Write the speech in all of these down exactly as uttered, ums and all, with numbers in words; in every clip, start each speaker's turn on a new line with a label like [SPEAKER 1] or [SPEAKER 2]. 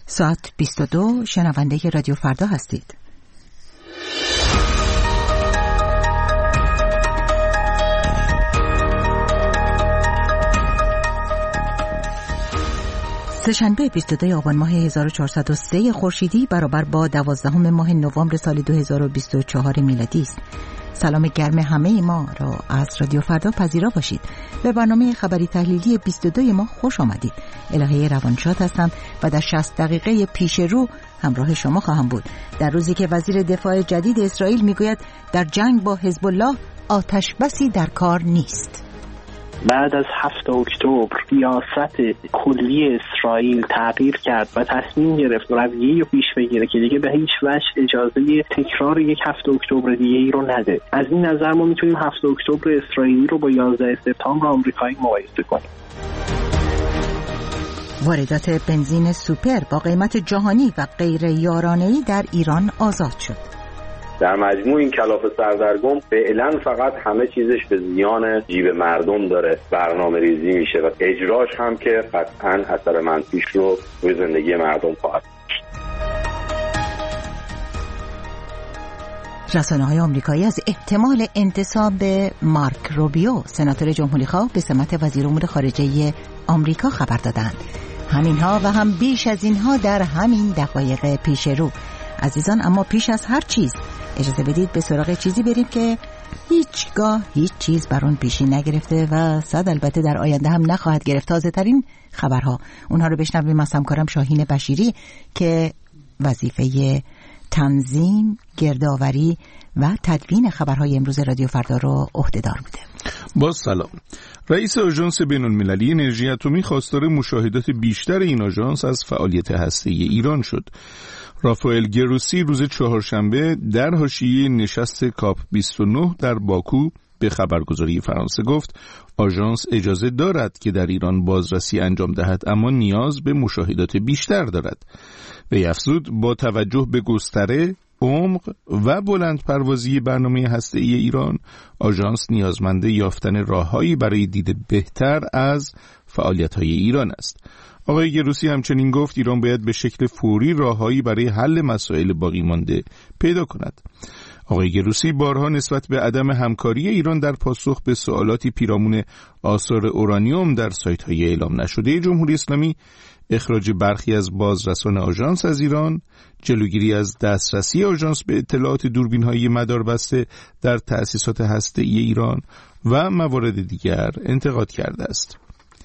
[SPEAKER 1] ساعت بیست و دو، شنونده رادیو فردا هستید. سه‌شنبه بیست و دو آبان ماه هزار و چهارصد و سه خورشیدی برابر با دوازدهم ماه نوامبر سال دو هزار و بیست و چهار میلادی است. سلام گرم همه ما را از رادیو فردا پذیرا باشید. به برنامه خبری تحلیلی بیست و دو ما خوش آمدید. الهه روانشاد هستم و در شصت دقیقه پیش رو همراه شما خواهم بود. در روزی که وزیر دفاع جدید اسرائیل میگوید در جنگ با حزب الله آتش بسی در کار نیست.
[SPEAKER 2] بعد از هفتم اکتبر سیاست کلی اسرائیل تغییر کرد و تصمیم گرفت رویه‌ای رو پیش بگیره که دیگه به هیچ وجه اجازه تکرار یک هفتم اکتبر دیگه ای رو نده. از این نظر ما میتونیم هفتم اکتبر اسرائیلی رو با یازده سپتامبر آمریکایی مقایسه کنیم.
[SPEAKER 1] واردات بنزین سوپر با قیمت جهانی و غیر یارانه‌ای در ایران آزاد شد.
[SPEAKER 3] در مجموع این کلافه سردرگم فعلا فقط همه چیزش به زیان جیب مردم داره برنامه ریزی میشه و اجراش هم که قطعاً اثر منفیش رو روی زندگی مردم خواهد.
[SPEAKER 1] رسانه‌های آمریکایی از احتمال انتصاب مارک روبیو سناتور جمهوری‌خواه به سمت وزیر امور خارجه آمریکا خبر دادند. همینها و هم بیش از اینها در همین دقایق پیش رو. عزیزان، اما پیش از هر چیز اجازه بدید به سراغ چیزی بریم که هیچگاه هیچ چیز بر اون پیشی نگرفته و صد البته در آینده هم نخواهد گرفت. تازه ترین خبرها، اونها رو بشنویم از همکارم شاهین بشیری که وظیفه تنظیم، گردآوری و تدوین خبرهای امروز رادیو فردا رو عهده‌دار بوده.
[SPEAKER 4] با سلام. رئیس آژانس بین‌المللی انرژی اتمی خواستار مشاهدات بیشتر این آژانس از فعالیت هسته‌ای ایران شد. رافائل گروسی روز چهارشنبه در حاشیه نشست کاپ بیست و نه در باکو به خبرگزاری فرانسه گفت آژانس اجازه دارد که در ایران بازرسی انجام دهد، اما نیاز به مشاهدات بیشتر دارد. وی افزود با توجه به گستره، عمق و بلند پروازی برنامه هسته‌ای ایران، آژانس نیازمند یافتن راههایی برای دید بهتر از فعالیت‌های ایران است. آقای گروسی همچنین گفت ایران باید به شکل فوری راههایی برای حل مسائل باقی مانده پیدا کند. آقای گروسی بارها نسبت به عدم همکاری ایران در پاسخ به سوالاتی پیرامون آثار اورانیوم در سایت‌های اعلام نشده جمهوری اسلامی، اخراج برخی از بازرسان آژانس از ایران، جلوگیری از دسترسی آژانس به اطلاعات دوربین‌های مداربسته در تأسیسات هسته‌ای ایران و موارد دیگر انتقاد کرده است.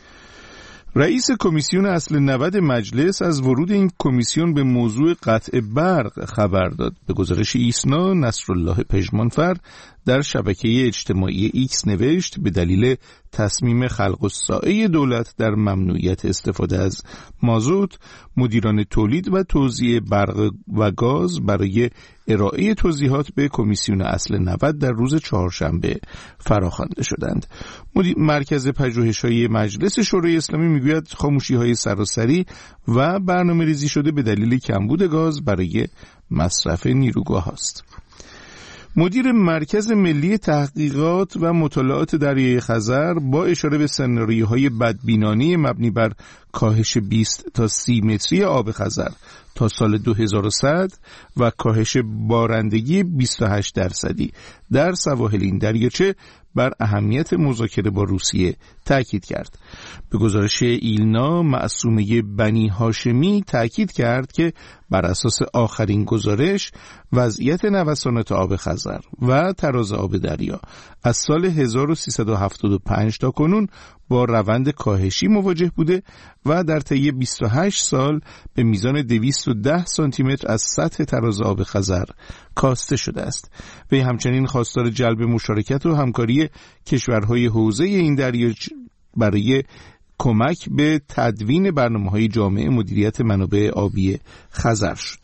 [SPEAKER 4] رئیس کمیسیون اصل نود مجلس از ورود این کمیسیون به موضوع قطع برق خبر داد. به گزارش ایسنا، نصرالله پژمانفر در شبکه اجتماعی ایکس نوشت به دلیل تصمیم خلق الساعه دولت در ممنوعیت استفاده از مازوت، مدیران تولید و توزیع برق و گاز برای ارائه توضیحات به کمیسیون اصل نود در روز چهارشنبه فراخوانده شدند. مرکز پژوهش‌های مجلس شورای اسلامی میگوید خاموشی‌های سراسری و برنامه‌ریزی شده به دلیل کمبود گاز برای مصرف نیروگاه است. مدیر مرکز ملی تحقیقات و مطالعات دریای خزر با اشاره به سناریوهای بدبینانه مبنی بر کاهش بیست تا سی متری آب خزر تا سال دو هزار و صد و کاهش بارندگی بیست و هشت درصدی در سواحل این دریاچه بر اهمیت مذاکره با روسیه تاکید کرد. به گزارش ایلنا، معصومه بنی هاشمی تاکید کرد که بر اساس آخرین گزارش وضعیت نوسانات آب خزر و تراز آب دریا از سال هزار و سیصد و هفتاد و پنج تا کنون با روند کاهشی مواجه بوده و در طی بیست و هشت سال به میزان دویست و ده سانتی متر از سطح تراز آب خزر کاسته شده است. وی همچنین خواستار جلب مشارکت و همکاری کشورهای حوزه این دریاچه برای کمک به تدوین برنامه‌های جامعه مدیریت منابع آبی خزر شد.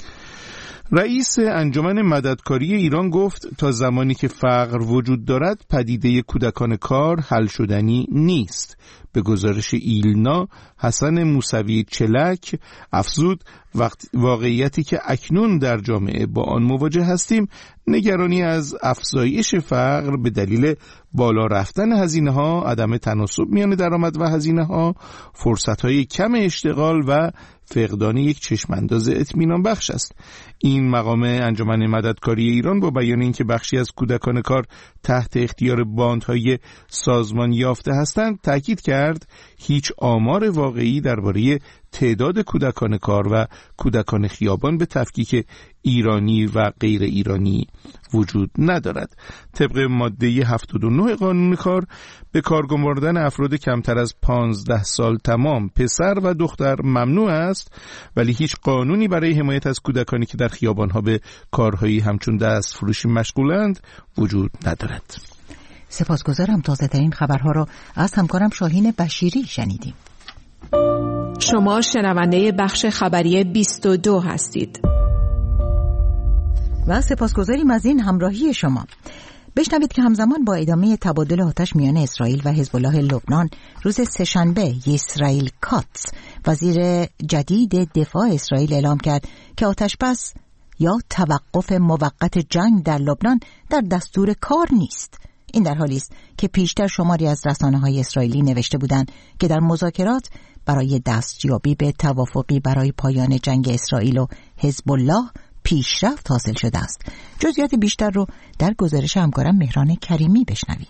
[SPEAKER 4] رئیس انجمن مددکاری ایران گفت تا زمانی که فقر وجود دارد پدیده کودکان کار حل شدنی نیست. به گزارش ایلنا، حسن موسوی چلک افزود وقت واقعیتی که اکنون در جامعه با آن مواجه هستیم، نگرانی از افزایش فقر به دلیل بالا رفتن هزینه ها، عدم تناسب میان درآمد و هزینه ها، فرصت های کم اشتغال و فقدان یک چشمانداز اطمینان بخش است. این مقام انجمن مددکاری ایران با بیان اینکه بخشی از کودکان کار تحت اختیار باندهای سازمان یافته هستند تاکید کرد هیچ آمار واقعی درباره تعداد کودکان کار و کودکان خیابان به تفکیک ایرانی و غیر ایرانی وجود ندارد. طبق ماده هفتاد و نه قانون کار به کار گماردن افراد کمتر از پانزده سال تمام پسر و دختر ممنوع است، ولی هیچ قانونی برای حمایت از کودکانی که در خیابانها به کارهایی همچون دست فروشی مشغولند وجود ندارد.
[SPEAKER 1] سپاسگزارم. تازه ترین خبرها را از همکارم شاهین بشیری شنیدیم.
[SPEAKER 5] شما شنونده بخش خبری بیست و دو هستید
[SPEAKER 1] و سپاسگزاریم از این همراهی شما. بشنوید که همزمان با ادامه تبادل آتش میان اسرائیل و حزب الله لبنان، روز سه‌شنبه یسرائیل کاتس وزیر جدید دفاع اسرائیل اعلام کرد که آتشبس یا توقف موقت جنگ در لبنان در دستور کار نیست. این در حالی است که پیشتر شماری از رسانه‌های اسرائیلی نوشته بودند که در مذاکرات برای دستیابی به توافقی برای پایان جنگ اسرائیل و حزب الله پیشرفت حاصل شده است. جزئیات بیشتر رو در گزارش همکارم مهران کریمی بشنویم.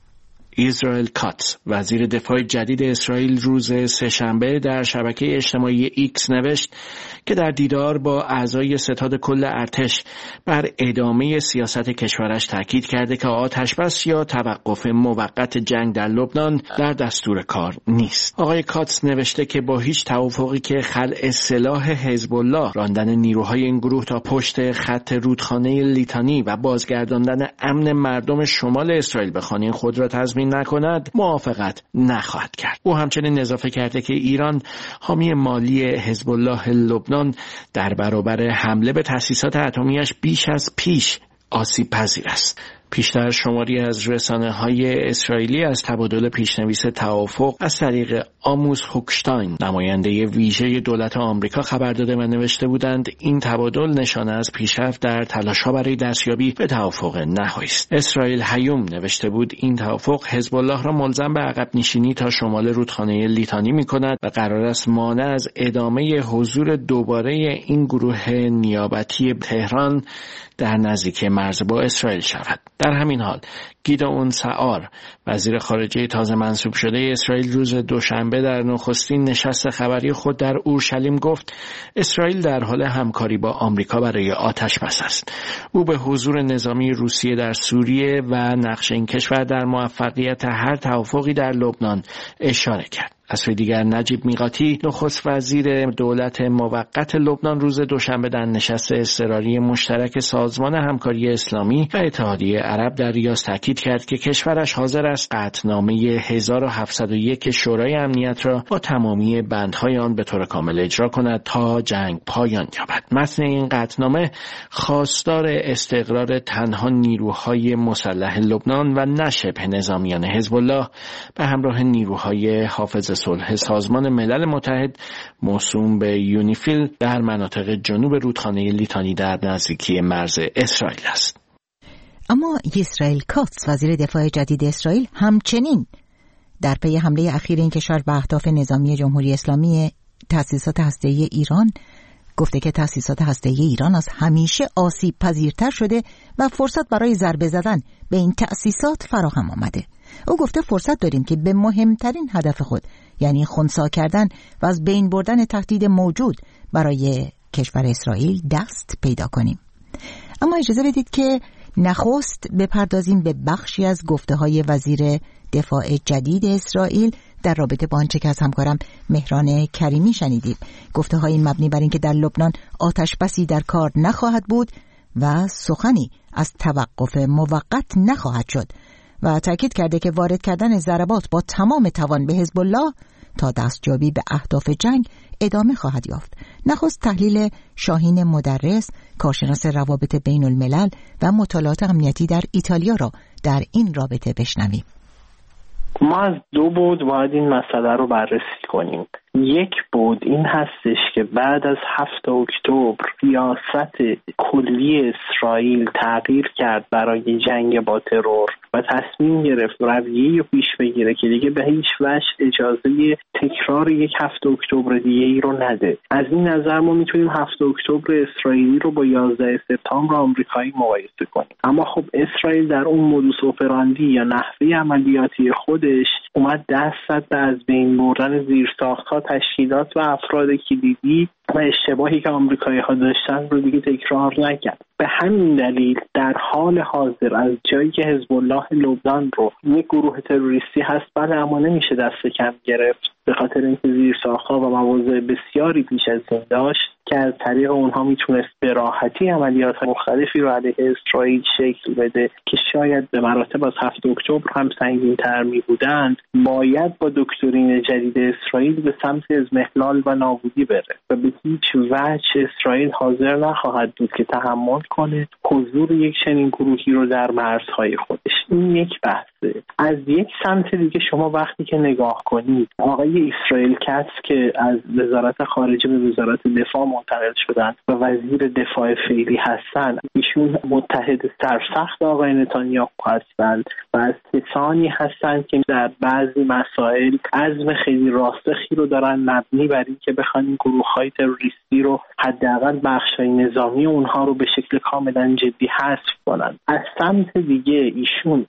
[SPEAKER 6] اسرائیل کاتس وزیر دفاع جدید اسرائیل روز سه‌شنبه در شبکه اجتماعی ایکس نوشت که در دیدار با اعضای ستاد کل ارتش بر ادامه سیاست کشورش تاکید کرده که آتشبس یا توقف موقت جنگ در لبنان در دستور کار نیست. آقای کاتس نوشته که با هیچ توافقی که خلع سلاح حزب الله، راندن نیروهای این گروه تا پشت خط رودخانه لیتانی و بازگرداندن امن مردم شمال اسرائیل به خانه خود را تضمین نکند، موافقت نخواهد کرد. او همچنین اضافه کرده که ایران حامی مالی حزب الله لبنان در برابر حمله به تأسیسات اتمیش بیش از پیش آسیب پذیر است. پیشتر شماری از رسانه‌های اسرائیلی از تبادل پیشنویس توافق از طریق آموس هوکشتاین، نماینده ویژه دولت آمریکا، خبر داده و نوشته بودند این تبادل نشانه از پیشرفت در تلاش‌ها برای دستیابی به توافق نهایی است. اسرائیل هیوم نوشته بود این توافق حزب الله را ملزم به عقب نشینی تا شمال رودخانه لیتانی می‌کند و قرار است مانع از ادامه حضور دوباره این گروه نیابتی تهران در نزدیکی مرز با اسرائیل شود. در همین حال گیدئون سعار وزیر خارجه تازه منصوب شده اسرائیل روز دوشنبه در نخستین نشست خبری خود در اورشلیم گفت اسرائیل در حال همکاری با آمریکا برای آتشبس است. او به حضور نظامی روسیه در سوریه و نقش این کشور در موفقیت هر توافقی در لبنان اشاره کرد. از سوی دیگر نجیب میقاتی نخست وزیر دولت موقت لبنان روز دوشنبه در نشست اضطراری مشترک سازمان همکاری اسلامی و اتحادیه عرب در ریاض تاکید کرد که کشورش حاضر است قطعنامه هزار و هفتصد و یک شورای امنیت را با تمامی بندهای آن به طور کامل اجرا کند تا جنگ پایان یابد. متن این قطعنامه خواستار استقرار تنها نیروهای مسلح لبنان و نه شبه نظامیان حزب الله به همراه نیروهای حافظ صلح سازمان ملل متحد موسوم به یونیفیل در مناطق جنوب رودخانه لیتانی در نزدیکی مرز اسرائیل است.
[SPEAKER 1] اما اسرائیل کاتس وزیر دفاع جدید اسرائیل همچنین در پی حمله اخیر این کشور به اهداف نظامی جمهوری اسلامی تأسیسات هسته‌ای ایران گفته که تأسیسات هسته‌ای ایران از همیشه آسیب پذیرتر شده و فرصت برای ضربه زدن به این تأسیسات فراهم آمده. او گفته فرصت داریم که به مهمترین هدف خود، یعنی خنثی کردن و از بین بردن تهدید موجود برای کشور اسرائیل دست پیدا کنیم. اما اجازه بدید که نخست بپردازیم به بخشی از گفته‌های وزیر دفاع جدید اسرائیل در رابطه با آنچه که از همکارم مهران کریمی شنیدیم. گفته‌های مبنی بر اینکه در لبنان آتش بسی در کار نخواهد بود و سخنی از توقف موقت نخواهد شد و تاکید کرده که وارد کردن ضربات با تمام توان به حزب الله تا دستیابی به اهداف جنگ ادامه خواهد یافت. نخست تحلیل شاهین مدرس، کارشناس روابط بین الملل و مطالعات امنیتی در ایتالیا را در این رابطه بشنویم.
[SPEAKER 2] ما از دو بود باید این مسئله رو بررسی کنیم. یک بود این هستش که بعد از هفتم اکتبر سیاست کلی اسرائیل تغییر کرد برای جنگ با ترور و تصمیم گرفت رویه‌ای رو پیش بگیره که دیگه به هیچ وجه اجازه تکرار یک هفت اکتبر دیگه ای رو نده. از این نظر ما میتونیم هفت اکتبر اسرائیلی رو با یازده سپتامبر آمریکایی مقایسه کنیم. اما خب اسرائیل در اون مودوس اپراندی یا نحوه عملیاتی خودش اومد دست زد به از بین بردن زیرساخت‌ها، تشکیلات و افراد کلیدی و اشتباهی که آمریکایی‌ها داشتن رو دیگه تکرار نکرد. به همین دلیل در حال حاضر از جایی که حزب الله لبنان رو یک گروه تروریستی هست، بله اما نمیشه دست کم گرفت، به خاطر اینکه زیرساخت‌ها و مواضع بسیاری پیش از این داشت که از طریق اونها میتونست به راحتی عملیات مختلفی رو علیه اسرائیل شکل بده که شاید به مراتب از هفت اکتبر هم سنگین‌تر می بودند. باید با دکترین جدید اسرائیل به سمت اضمحلال و نابودی بره و به هیچ وجه اسرائیل حاضر نخواهد بود که تحمل کنه حضور یک چنین گروهی رو در مرزهای خودش. این یک بحثه. از یک سمت دیگه شما وقتی که نگاه کنید، آقای اسرائیل کاتس که از وزارت خارجه به وزارت دفاع منتقل شدن و وزیر دفاع فعلی هستند، ایشون متحد سرسخت آقای نتانیاهو هستند و از کسانی هستند که در بعضی مسائل عزم خیلی راسخی رو دارن مبنی بر این که بخوان این گروه‌های تروریستی رو حداقل بخش‌های نظامی اونها رو به شکل کاملا جدی حذف کنن. از سمت دیگه ایشون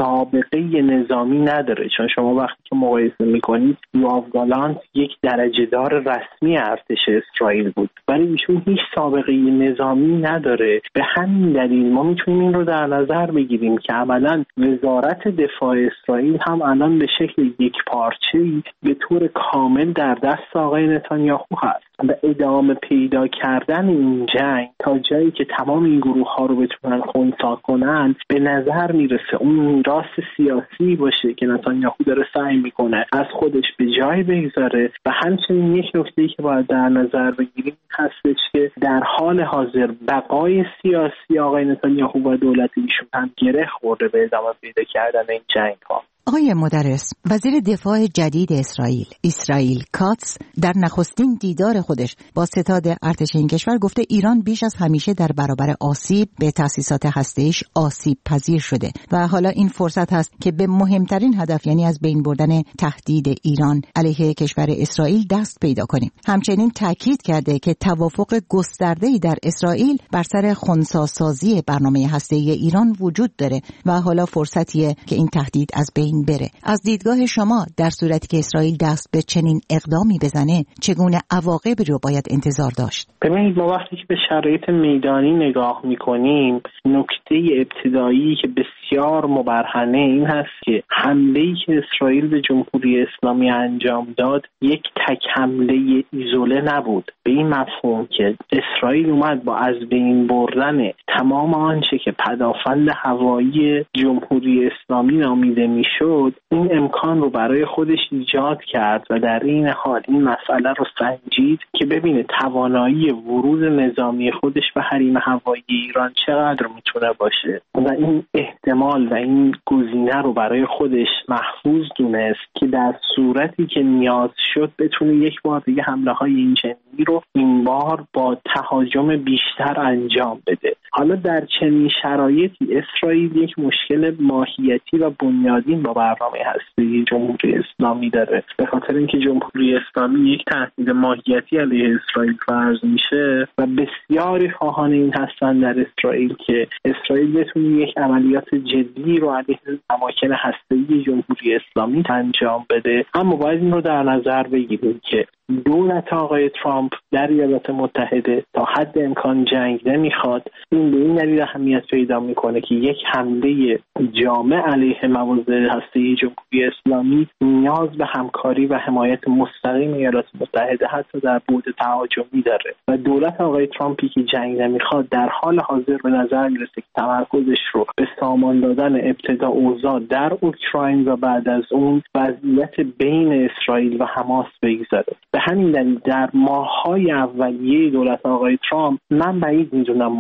[SPEAKER 2] سابقه نظامی نداره، چون شما وقتی که مقایسه میکنید یوآو گالانت یک درجه دار رسمی ارتش اسرائیل بود، ولی ایشون هیچ سابقه نظامی نداره. به همین دلیل ما میتونیم این رو در نظر بگیریم که عملاً وزارت دفاع اسرائیل هم الان به شکل یک پارچه‌ای به طور کامل در دست آقای نتانیاهو هست و ادامه پیدا کردن این جنگ تا جایی که تمام این گروه ها رو بتونن خنثی کنن به نظر میرسه اون میراث سیاسی باشه که نتانیاهو داره سعی میکنه از خودش به جای بگذاره. و همچنین یک نکته‌ای که باید در نظر بگیریم هستش که در حال حاضر بقای سیاسی آقای نتانیاهو و دولت ایشون هم گره خورده به ادامه پیدا کردن این جنگ ها.
[SPEAKER 1] آقای مدرس، وزیر دفاع جدید اسرائیل اسرائیل کاتس در نخستین دیدار خودش با ستاد ارتش این کشور گفته ایران بیش از همیشه در برابر آسیب به تأسیسات هسته‌ایش آسیب پذیر شده و حالا این فرصت هست که به مهمترین هدف، یعنی از بین بردن تهدید ایران علیه کشور اسرائیل دست پیدا کنیم. همچنین تاکید کرده که توافق گسترده‌ای در اسرائیل بر سر خنثی‌سازی برنامه هسته‌ای ایران وجود داره و حالا فرصتیه که این تهدید از بین بره. از دیدگاه شما در صورتی که اسرائیل دست به چنین اقدامی بزنه چگونه عواقبی رو باید انتظار داشت؟
[SPEAKER 2] ببینید، ما وقتی که به شرایط میدانی نگاه میکنیم، نکته ابتدایی که بسیار مبرهنه این هست که حمله‌ای که اسرائیل به جمهوری اسلامی انجام داد یک تک حمله ایزوله نبود، به این مفهوم که اسرائیل اومد با از بین بردن تمام آنچه که پدافند هوایی جمهوری اسلامی نامیده میشد این امکان رو برای خودش ایجاد کرد و در این حال این مسئله رو سنجید که ببینه توانایی ورود نظامی خودش به حریم هوایی ایران چقدر میتونه باشه و این احتمال و این گزینه رو برای خودش محفوظ دونست که در صورتی که نیاز شد بتونه یک بار دیگه حمله های این چنینی رو این بار با تهاجم بیشتر انجام بده. حالا در چنین شرایطی اسرائیل یک مشکل ماهیتی و بنیادین با برنامه هسته‌ای جمهوری اسلامی داره، به خاطر اینکه جمهوری اسلامی یک تهدید ماهیتی علیه اسرائیل فرض میشه و بسیاری خواهان این هستن در اسرائیل که اسرائیل بتونه یک عملیات جدی رو علیه اماکن هسته‌ای جمهوری اسلامی انجام بده. اما باید این رو در نظر بگیریم که دولت آقای ترامپ در ایالات متحده تا حد امکان جنگ نمیخواد. این به این دلیل اهمیت پیدا میکنه که یک حمله جامع علیه مواضع هسته‌ای جمهوری اسلامی نیاز به همکاری و حمایت مستقیم ایالات متحده حتی در بعد تهاجمی داره و دولت آقای ترامپی که جنگ نمیخواد در حال حاضر به نظر میرسه که تمرکزش رو به سامان دادن ابتدا اوضاع در اوکراین و بعد از اون وضعیت بین اسرائیل و حماس بگذاره. به همین دلیل در ماه‌های اولیه دولت آقای ترامپ من بعید می‌دونم ما شاهد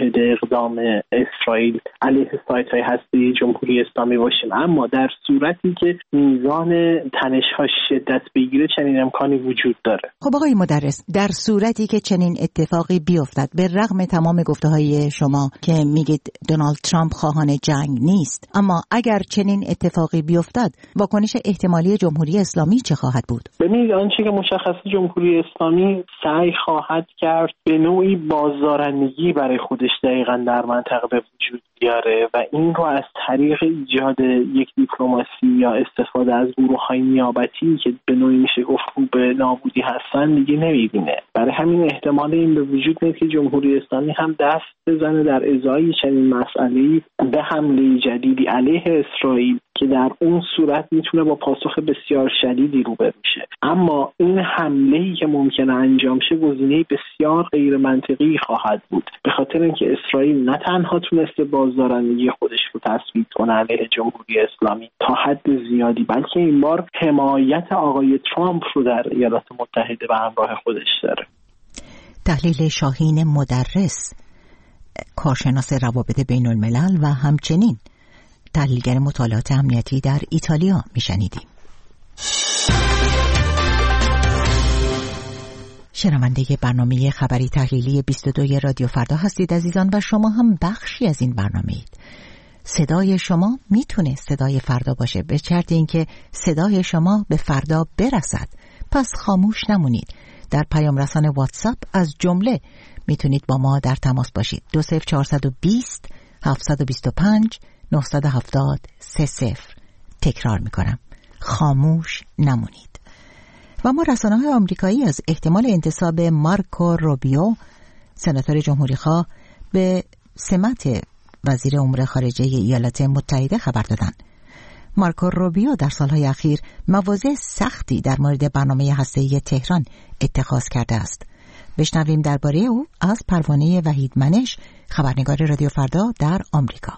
[SPEAKER 2] شاهد اقدام اسرائیل علیه سایت‌های هسته‌ای جمهوری اسلامی باشیم، اما در صورتی که میزان تنش‌ها شدت بگیره چنین امکانی وجود داره.
[SPEAKER 1] خب آقای مدرس، در صورتی که چنین اتفاقی بیفتد، به رغم تمام گفته‌های شما که میگید دونالد ترامپ خواهان جنگ نیست، اما اگر چنین اتفاقی بیفتد واکنش احتمالی جمهوری اسلامی چه خواهد بود؟
[SPEAKER 2] ببینید آنچه که مشخصه جمهوری اسلامی سعی خواهد کرد به نوعی بازدارندگی برای خودش دقیقاً در منطقه به وجود بیاره و این رو از طریق ایجاد یک دیپلماسی یا استفاده از گروه‌های نیابتی که به نوعی میشه گفت به نابودی هستن دیگه نمیبینه. برای همین احتمال این به وجود میاد که جمهوری اسلامی هم دست بزنه در ازای چنین مسئله‌ای به حمله جدیدی علیه اسرائیل که در اون صورت میتونه با پاسخ بسیار شدیدی روبرو شه. اما این حمله‌ای که ممکنه انجام شه گزینه بسیار غیر منطقی خواهد بود، به خاطر اینکه اسرائیل نه تنها تونسته بازدارندگی خودش رو تثبیت کنه علیه جمهوری اسلامی تا حد زیادی، بلکه این بار حمایت آقای ترامپ رو در ایالات متحده به همراه خودش داره.
[SPEAKER 1] تحلیل شاهین مدرس، کارشناس روابط بین الملل و همچنین تحلیلگر مطالعات امنیتی در ایتالیا میشنیدیم. شنونده برنامه خبری تحلیلی بیست و دو رادیو فردا هستید عزیزان و شما هم بخشی از این برنامه اید. صدای شما میتونه صدای فردا باشه به شرط اینکه صدای شما به فردا برسد. پس خاموش نمونید. در پیام رسان واتساپ از جمله میتونید با ما در تماس باشید. دو صفر چهارصد و بیست هفتصد و بیست و پنج نهصد و هفتاد سه صفر. تکرار میکنم، خاموش نمونید. و ما رسانه‌های آمریکایی از احتمال انتصاب مارکو روبیو، سناتور جمهوری‌خواه، به سمت وزیر امور خارجه ایالات متحده خبر دادند. مارکو روبیو در سالهای اخیر مواضع سختی در مورد برنامه هسته‌ای تهران اتخاذ کرده است. بشنویم درباره او از پروانه وحید منش، خبرنگار رادیو فردا در آمریکا.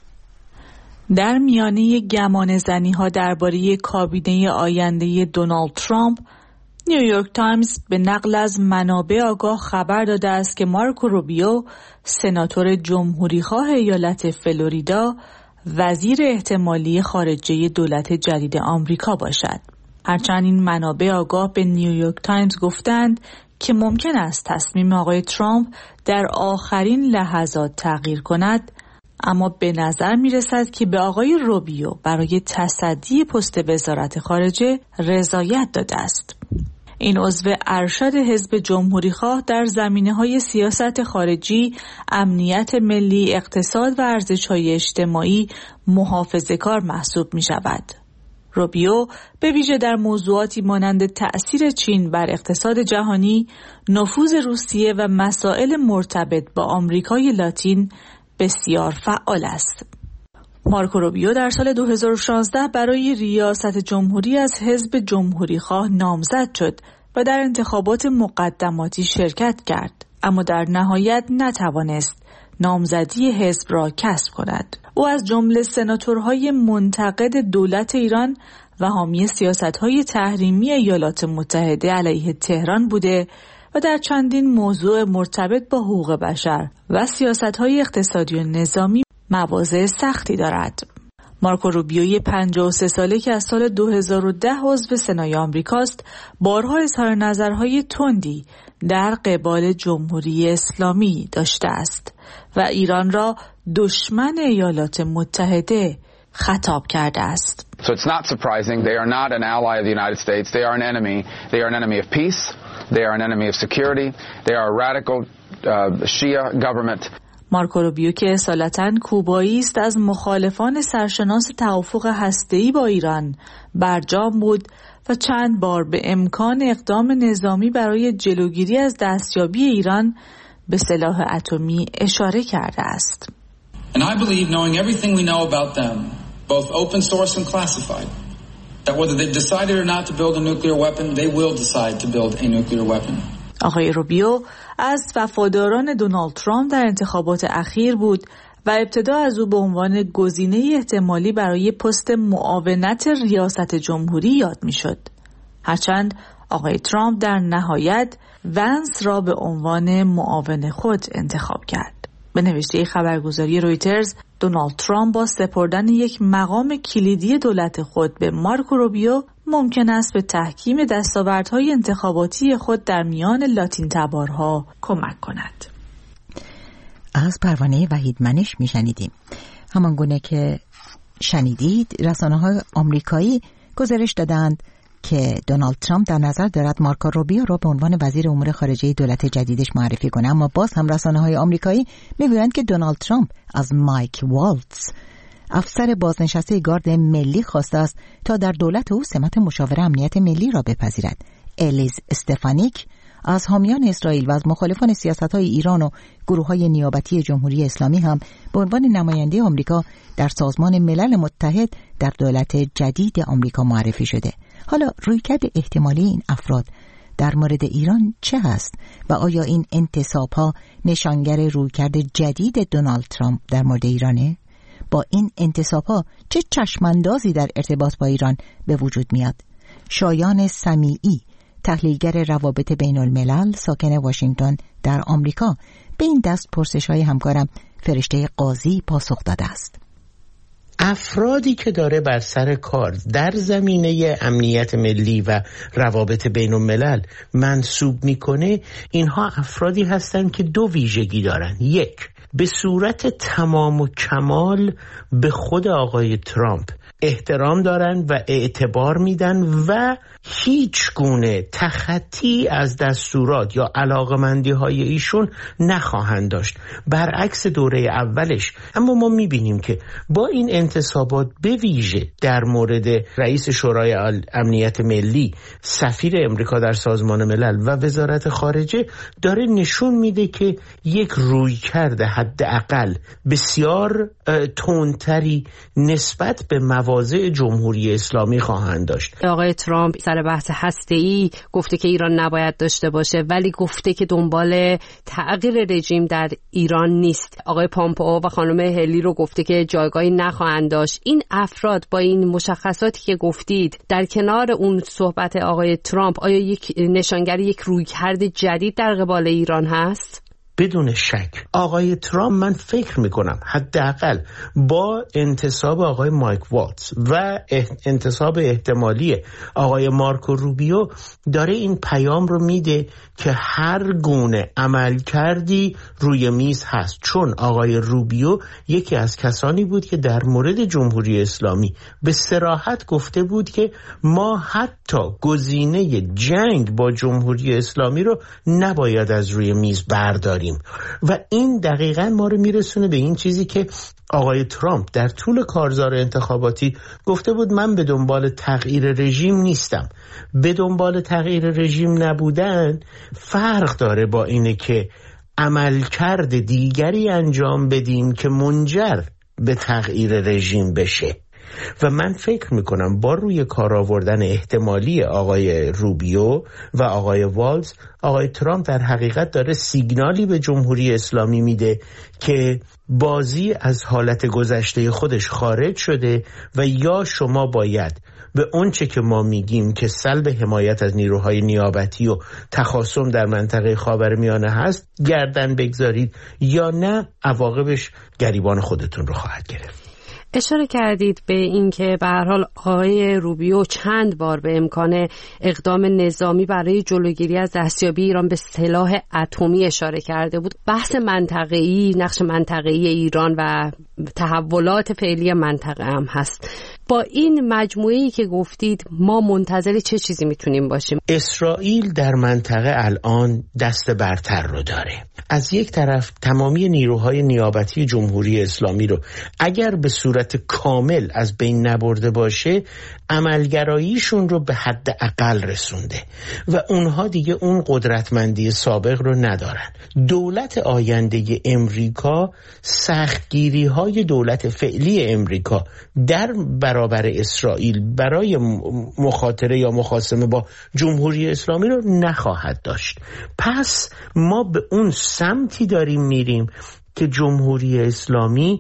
[SPEAKER 7] در میانه گمانه‌زنی‌ها درباره کابینه آینده دونالد ترامپ، نیویورک تایمز به نقل از منابع آگاه خبر داده است که مارکو روبیو، سناتور جمهوریخواه ایالت فلوریدا، وزیر احتمالی خارجه دولت جدید آمریکا باشد. هرچند این منابع آگاه به نیویورک تایمز گفتند که ممکن است تصمیم آقای ترامپ در آخرین لحظات تغییر کند، اما به نظر می رسد که به آقای روبیو برای تصدی پست وزارت خارجه رضایت داده است. این عضو ارشد حزب جمهوریخواه در زمینه‌های سیاست خارجی، امنیت ملی، اقتصاد و ارزش‌های اجتماعی محافظه‌کار محسوب می شود. روبیو به ویژه در موضوعاتی مانند تأثیر چین بر اقتصاد جهانی، نفوذ روسیه و مسائل مرتبط با آمریکای لاتین بسیار فعال است. مارکو روبیو در سال دو هزار و شانزده برای ریاست جمهوری از حزب جمهوریخواه نامزد شد و در انتخابات مقدماتی شرکت کرد، اما در نهایت نتوانست نامزدی حزب را کسب کند. او از جمله سناتورهای منتقد دولت ایران و حامی سیاست‌های تحریمی ایالات متحده علیه تهران بوده و در چندین موضوع مرتبط با حقوق بشر و سیاست‌های اقتصادی و نظامی مواضع سختی دارد. مارکو روبیوی پنجاه و سه ساله که از سال دو هزار و ده عضو سنای آمریکاست، بارها اظهار نظرهای تندی در قبال جمهوری اسلامی داشته است و ایران را دشمن ایالات متحده خطاب کرده است.
[SPEAKER 8] So it's not surprising they are not an ally of the United States. They are an enemy. They are an enemy of peace. They are an enemy of security. They are a radical uh, Shia government.
[SPEAKER 7] مارکو روبیو که اصالتاً کوبایی است، از مخالفان سرشناس توافق هسته‌ای با ایران برجام بود و چند بار به امکان اقدام نظامی برای جلوگیری از دستیابی ایران به سلاح اتمی اشاره کرده است.
[SPEAKER 9] And I believe knowing everything we know about them, both open source and classified, that whether they've decided or not to build a nuclear weapon, they will decide to build a nuclear weapon.
[SPEAKER 7] آقای روبیو از وفاداران دونالد ترامپ در انتخابات اخیر بود و ابتدا از او به عنوان گزینه احتمالی برای پست معاونت ریاست جمهوری یاد میشد. هرچند آقای ترامپ در نهایت ونس را به عنوان معاون خود انتخاب کرد. به نوشته خبرگزاری رویترز، دونالد ترامپ با سپردن یک مقام کلیدی دولت خود به مارکو روبیو ممکن است به تحکیم دستاوردهای انتخاباتی خود در میان لاتین تبارها کمک کند.
[SPEAKER 1] از پروانه وحید منش میشنیدیم. همان گونه که شنیدید، رسانه‌های آمریکایی گزارش دادند که دونالد ترامپ در نظر دارد مارکو روبیو را به عنوان وزیر امور خارجه دولت جدیدش معرفی کنه، اما باز هم رسانه‌های آمریکایی میگویند که دونالد ترامپ از مایک والتز، افسر بازنشسته گارد ملی، خواسته است تا در دولت او سمت مشاور امنیت ملی را بپذیرد. الیز استفانیک از حامیان اسرائیل و از مخالفان سیاست‌های ایران و گروه‌های نیابتی جمهوری اسلامی هم به عنوان نماینده آمریکا در سازمان ملل متحد در دولت جدید آمریکا معرفی شده. حالا رویکرد احتمالی این افراد در مورد ایران چه هست و آیا این انتصاب‌ها نشانگر رویکرد جدید دونالد ترامپ در مورد ایرانه؟ با این انتصاب‌ها چه چشماندازی در ارتباط با ایران به وجود میاد؟ شایان سمیعی، تحلیلگر روابط بین الملل، ساکن واشنگتن در آمریکا، به این دست پرسش‌های همکارم فرشته قاضی پاسخ داده است.
[SPEAKER 10] افرادی که داره بر سر کار در زمینه امنیت ملی و روابط بین الملل منصوب میکنه، اینها افرادی هستند که دو ویژگی دارن. یک، به صورت تمام و کمال به خود آقای ترامپ احترام دارن و اعتبار میدن و هیچ گونه تخطی از دستورات یا علاقمندی های ایشون نخواهند داشت، برعکس دوره اولش. اما ما میبینیم که با این انتصابات، به ویژه در مورد رئیس شورای امنیت ملی، سفیر امریکا در سازمان ملل و وزارت خارجه، داره نشون میده که یک رویکرد حداقل بسیار تندتری نسبت به مواضع جمهوری اسلامی خواهند داشت.
[SPEAKER 11] آقای ترامپ سر بحث هسته‌ای گفته که ایران نباید داشته باشه، ولی گفته که دنبال تغییر رژیم در ایران نیست. آقای پامپئو و خانم هلی رو گفته که جایگاهی نخواهند داشت. این افراد با این مشخصاتی که گفتید، در کنار اون صحبت آقای ترامپ، آیا یک نشانگری یک رویکرد جدید در قبال ایران هست؟
[SPEAKER 10] بدون شک آقای ترامپ، من فکر میکنم حداقل با انتصاب آقای مایک والتز و انتصاب احتمالی آقای مارکو روبیو داره این پیام رو میده که هر گونه عمل کردی روی میز هست، چون آقای روبیو یکی از کسانی بود که در مورد جمهوری اسلامی به صراحت گفته بود که ما حتی گزینه جنگ با جمهوری اسلامی رو نباید از روی میز برداریم. و این دقیقاً ما رو میرسونه به این چیزی که آقای ترامپ در طول کارزار انتخاباتی گفته بود: من به دنبال تغییر رژیم نیستم. به دنبال تغییر رژیم نبودن فرق داره با اینه که عملکرد دیگری انجام بدیم که منجر به تغییر رژیم بشه. و من فکر میکنم با روی کار آوردن احتمالی آقای روبیو و آقای والتز، آقای ترامپ در حقیقت داره سیگنالی به جمهوری اسلامی میده که بازی از حالت گذشته خودش خارج شده و یا شما باید به اون چه که ما میگیم که سلب حمایت از نیروهای نیابتی و تخاصم در منطقه خاورمیانه هست گردن بگذارید، یا نه عواقبش گریبان خودتون رو خواهد گرفت.
[SPEAKER 11] اشاره کردید به این که به هر حال آقای روبیو چند بار به امکان اقدام نظامی برای جلوگیری از دستیابی ایران به سلاح اتمی اشاره کرده بود. بحث منطقه‌ای، نقش منطقه‌ای ایران و تحولات فعلی منطقه هم هست. با این مجموعه‌ای که گفتید ما منتظر چه چیزی میتونیم باشیم؟
[SPEAKER 10] اسرائیل در منطقه الان دست برتر رو داره. از یک طرف تمامی نیروهای نیابتی جمهوری اسلامی رو اگر به صورت کامل از بین نبرده باشه، عملگراییشون رو به حد اقل رسونده و اونها دیگه اون قدرتمندی سابق رو ندارن. دولت آینده امریکا سختگیری های دولت فعلی امریکا در برابر اسرائیل برای مخاطره یا مخاصمه با جمهوری اسلامی رو نخواهد داشت. پس ما به اون سمتی داریم میریم که جمهوری اسلامی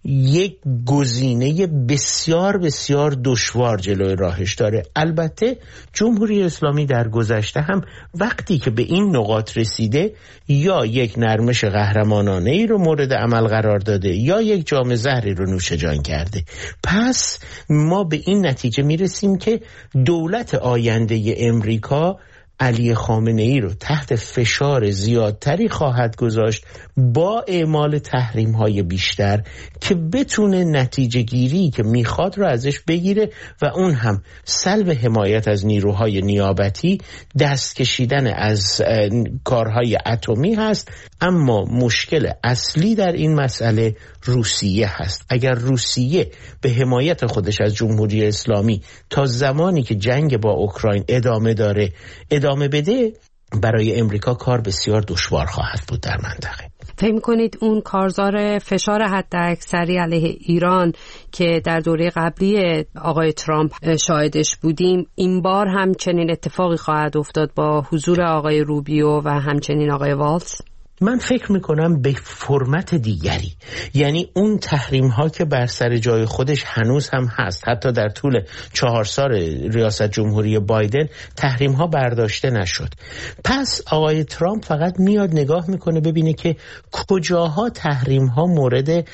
[SPEAKER 10] یک گزینه بسیار بسیار دشوار جلوی راهش داره. البته جمهوری اسلامی در گذشته هم وقتی که به این نقاط رسیده یا یک نرمش قهرمانانه ای رو مورد عمل قرار داده یا یک جام زهری رو نوش جان کرده. پس ما به این نتیجه میرسیم که دولت آینده امریکا علی خامنه ای رو تحت فشار زیادتری خواهد گذاشت با اعمال تحریم های بیشتر که بتونه نتیجه گیری که میخواد رو ازش بگیره و اون هم سلب حمایت از نیروهای نیابتی، دست کشیدن از کارهای اتمی هست. اما مشکل اصلی در این مسئله روسیه هست. اگر روسیه به حمایت خودش از جمهوری اسلامی تا زمانی که جنگ با اوکراین ادامه داره ادامه بده، برای امریکا کار بسیار دشوار خواهد بود در منطقه.
[SPEAKER 11] فکر کنید اون کارزار فشار حداکثری علیه ایران که در دوره قبلی آقای ترامپ شاهدش بودیم، این بار هم چنین اتفاقی خواهد افتاد با حضور آقای روبیو و همچنین آقای والتز؟
[SPEAKER 10] من فکر میکنم به فرمت دیگری، یعنی اون تحریم ها که بر سر جای خودش هنوز هم هست، حتی در طول چهار سال ریاست جمهوری بایدن تحریم ها برداشته نشد. پس آقای ترامپ فقط میاد نگاه میکنه ببینه که کجاها تحریم ها مورد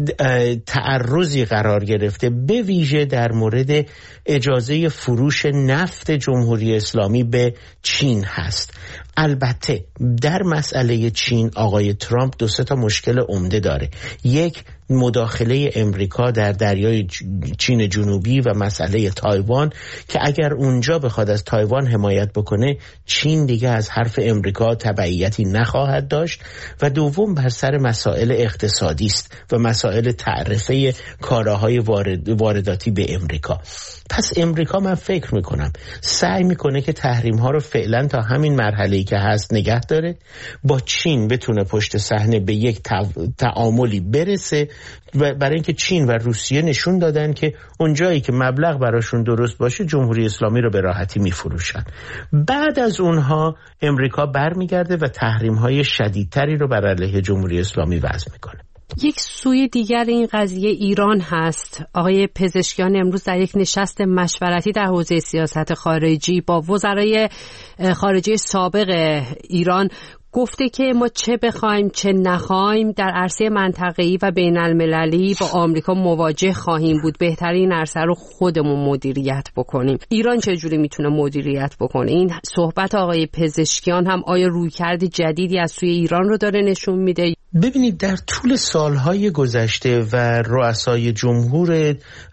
[SPEAKER 10] تعرضی قرار گرفته، به ویژه در مورد اجازه فروش نفت جمهوری اسلامی به چین هست. البته در مسئله چین آقای ترامپ دو سه تا مشکل عمده داره. یک، مداخله امریکا در دریای چین جنوبی و مسئله تایوان که اگر اونجا بخواد از تایوان حمایت بکنه، چین دیگه از حرف امریکا تبعیتی نخواهد داشت. و دوم بر سر مسائل اقتصادی است و مسائل تعرفه کالاهای وارد وارداتی به امریکا. پس امریکا من فکر میکنم سعی میکنه که تحریم ها رو فعلا تا همین مرحله‌ای که هست نگه داره، با چین بتونه پشت صحنه به یک تعاملی برسه، برای اینکه چین و روسیه نشون دادن که اونجایی که مبلغ براشون درست باشه جمهوری اسلامی رو به راحتی میفروشن. بعد از اونها امریکا برمیگرده و تحریم‌های شدیدتری رو بر علیه جمهوری اسلامی وضع میکنه.
[SPEAKER 11] یک سوی دیگر این قضیه ایران هست. آقای پزشکیان امروز در یک نشست مشورتی در حوزه سیاست خارجی با وزرای خارجه سابق ایران گفته که ما چه بخوایم چه نخوایم در عرصه منطقه‌ای و بین المللی با آمریکا مواجه خواهیم بود، بهترین عرصه رو خودمون مدیریت بکنیم. ایران چجوری میتونه مدیریت بکنه؟ این صحبت آقای پزشکیان هم آیا رویکرد جدیدی از سوی ایران رو داره نشون میده؟
[SPEAKER 10] ببینید در طول سالهای گذشته و رؤسای جمهور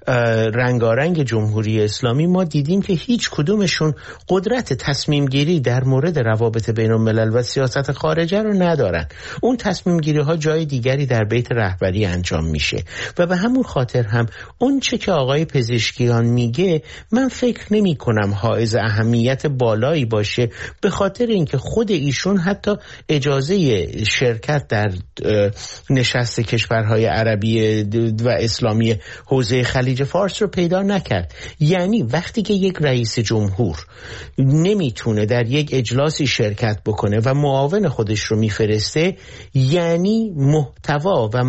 [SPEAKER 10] رنگارنگ جمهوری اسلامی ما دیدیم که هیچ کدومشون قدرت تصمیم گیری در مورد روابط بین الملل و سیاست خارجه رو ندارن. اون تصمیم گیری ها جای دیگری در بیت رهبری انجام میشه و به همون خاطر هم اون چه که آقای پزشکیان میگه من فکر نمی کنم حائز اهمیت بالایی باشه، به خاطر اینکه خود ایشون حتی اجازه شرکت در نشست کشورهای عربی و اسلامی حوزه خلیج فارس رو پیدا نکرد. یعنی وقتی که یک رئیس جمهور نمیتونه در یک اجلاسی شرکت بکنه و معاون خودش رو میفرسته، یعنی محتوا و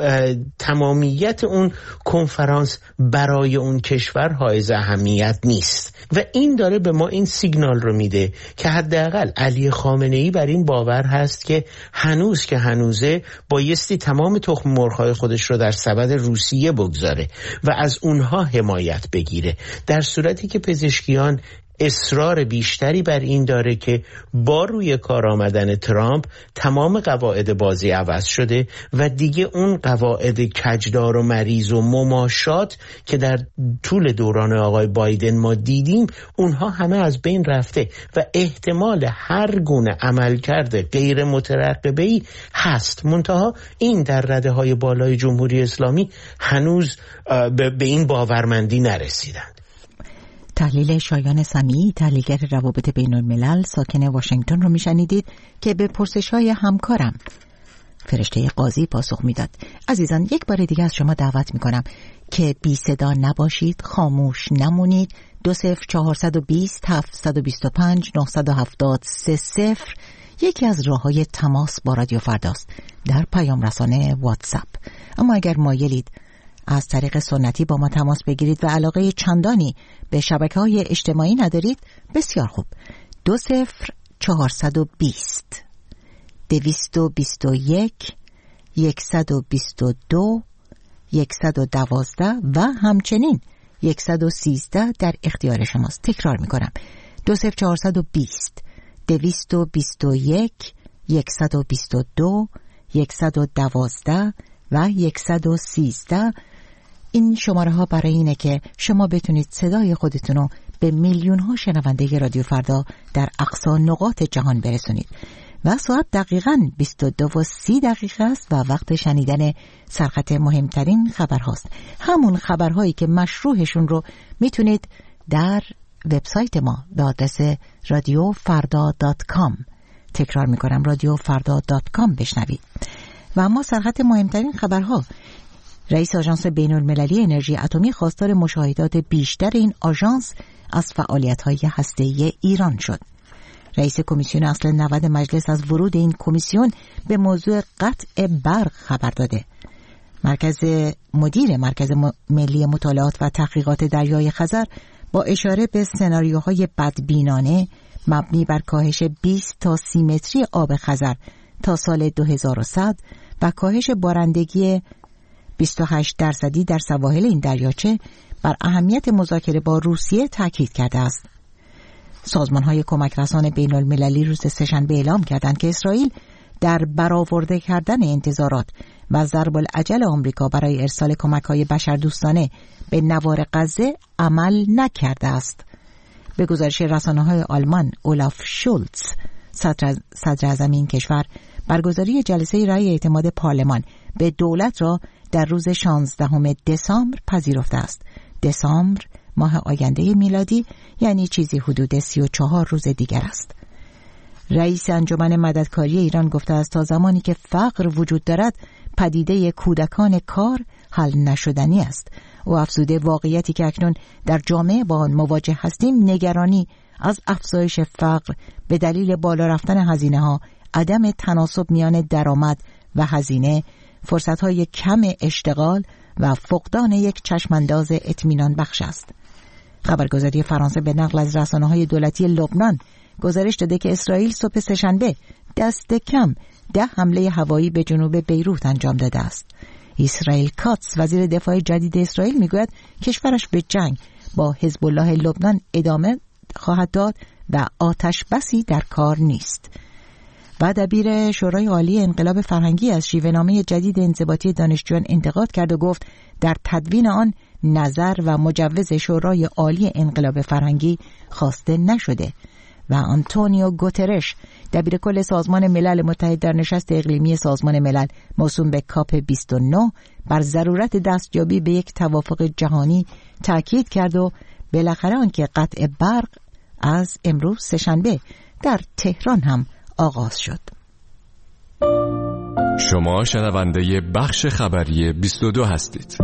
[SPEAKER 10] تمامیت اون کنفرانس برای اون کشور حائز اهمیت نیست و این داره به ما این سیگنال رو میده که حداقل علی خامنه ای بر این باور هست که هنوز که هنوزه بایستی تمام تخم مرغ‌های خودش رو در سبد روسیه بگذاره و از اونها حمایت بگیره، در صورتی که پزشکیان اصرار بیشتری بر این داره که با روی کار آمدن ترامپ تمام قواعد بازی عوض شده و دیگه اون قواعد کجدار و مریض و مماشات که در طول دوران آقای بایدن ما دیدیم اونها همه از بین رفته و احتمال هر گونه عملکرد غیر مترقبه‌ای هست. منتها این در رده‌های بالای جمهوری اسلامی هنوز به این باورمندی نرسیدند.
[SPEAKER 1] تحلیل شایان سمیعی، تحلیلگر روابط بین الملل ساکن واشنگتن رو میشنیدید که به پرسش‌های همکارم فرشته قاضی پاسخ میداد. عزیزان یک بار دیگه از شما دعوت میکنم که بی صدا نباشید، خاموش نمونید. دو صفر چهارصد و بیست هفتصد و بیست و پنج نهصد و هفتاد سه صفر یکی از راه‌های تماس با رادیو فرداست در پیام رسانه واتساپ. اما اگر مایلید از طریق سنتی با ما تماس بگیرید و علاقه چندانی به شبکه‌های اجتماعی ندارید، بسیار خوب. دو صفر چهارصد و بیست دویست و بیست و یک یکصد و بیست و دو یکصد و دوازده و همچنین یکصد و سیزده در اختیار شماست. تکرار میکنم: دو صفر چهارصد و بیست دویست و بیست و یک یکصد و بیست و دو یکصد و دوازده و یکصد و سیزده. این شماره ها برای اینه که شما بتونید صدای خودتون رو به میلیون ها شنونده رادیو فردا در اقصی نقاط جهان برسونید. و ساعت دقیقاً بیست و دو و سی دقیقه است و وقت شنیدن سرخط مهمترین خبرهاست. همون خبرهایی که مشروحشون رو میتونید در وبسایت ما به آدرس رادیو فردا دات کام، تکرار میکنم رادیو فردا دات کام بشنوید. و اما سرخط مهمترین خبرها: رئیس آژانس بین المللی انرژی اتمی خواستار مشاهدات بیشتر این آژانس از فعالیت‌های هسته‌ای ایران شد. رئیس کمیسیون اصل نود مجلس از ورود این کمیسیون به موضوع قطع برق خبر داده. مرکز مدیر مرکز ملی مطالعات و تحقیقات دریای خزر با اشاره به سناریوهای بدبینانه مبنی بر کاهش بیست تا سی متری آب خزر تا سال دو هزار و صد و کاهش بارندگی بیست و هشت درصدی در سواحل این دریاچه بر اهمیت مذاکره با روسیه تاکید کرده است. سازمان‌های کمک رسان بین المللی روز سه‌شنبه اعلام کردند که اسرائیل در برآورده کردن انتظارات و ضرب العجل آمریکا برای ارسال کمک‌های بشردوستانه به نوار غزه عمل نکرده است. به گزارش رسانه‌های آلمان، اولاف شولتز، صدر صدراعظم این کشور، برگزاری جلسه رأی اعتماد پارلمان به دولت را در روز شانزدهم دسامبر پذیرفته است. دسامبر ماه آینده میلادی، یعنی چیزی حدود سی و چهار روز دیگر است. رئیس انجمن مددکاری ایران گفته است تا زمانی که فقر وجود دارد پدیده کودکان کار حل نشدنی است. او افزوده واقعیتی که اکنون در جامعه با آن مواجه هستیم نگرانی از افزایش فقر به دلیل بالا رفتن هزینه‌ها، عدم تناسب میان درآمد و هزینه، فرصت‌های کم اشتغال و فقدان یک چشمانداز اطمینان بخش است. خبرگزاری فرانسه به نقل از رسانه‌های دولتی لبنان گزارش داده که اسرائیل صبح سه‌شنبه دست کم ده حمله هوایی به جنوب بیروت انجام داده است. اسرائیل کاتس، وزیر دفاع جدید اسرائیل، میگوید کشورش به جنگ با حزب الله لبنان ادامه خواهد داد و آتش بسی در کار نیست. و دبیر شورای عالی انقلاب فرهنگی از شیوه‌نامه جدید انضباطی دانشجویان انتقاد کرد و گفت در تدوین آن نظر و مجوز شورای عالی انقلاب فرهنگی خواسته نشده. و آنتونیو گوترش، دبیر کل سازمان ملل متحد، در نشست اقلیمی سازمان ملل موسوم به کاپ بیست و نه بر ضرورت دستیابی به یک توافق جهانی تاکید کرد و بالاخره آنکه قطع برق از امروز سه‌شنبه در تهران هم آغاز شد.
[SPEAKER 12] شما شنونده بخش خبری بیست و دو هستید.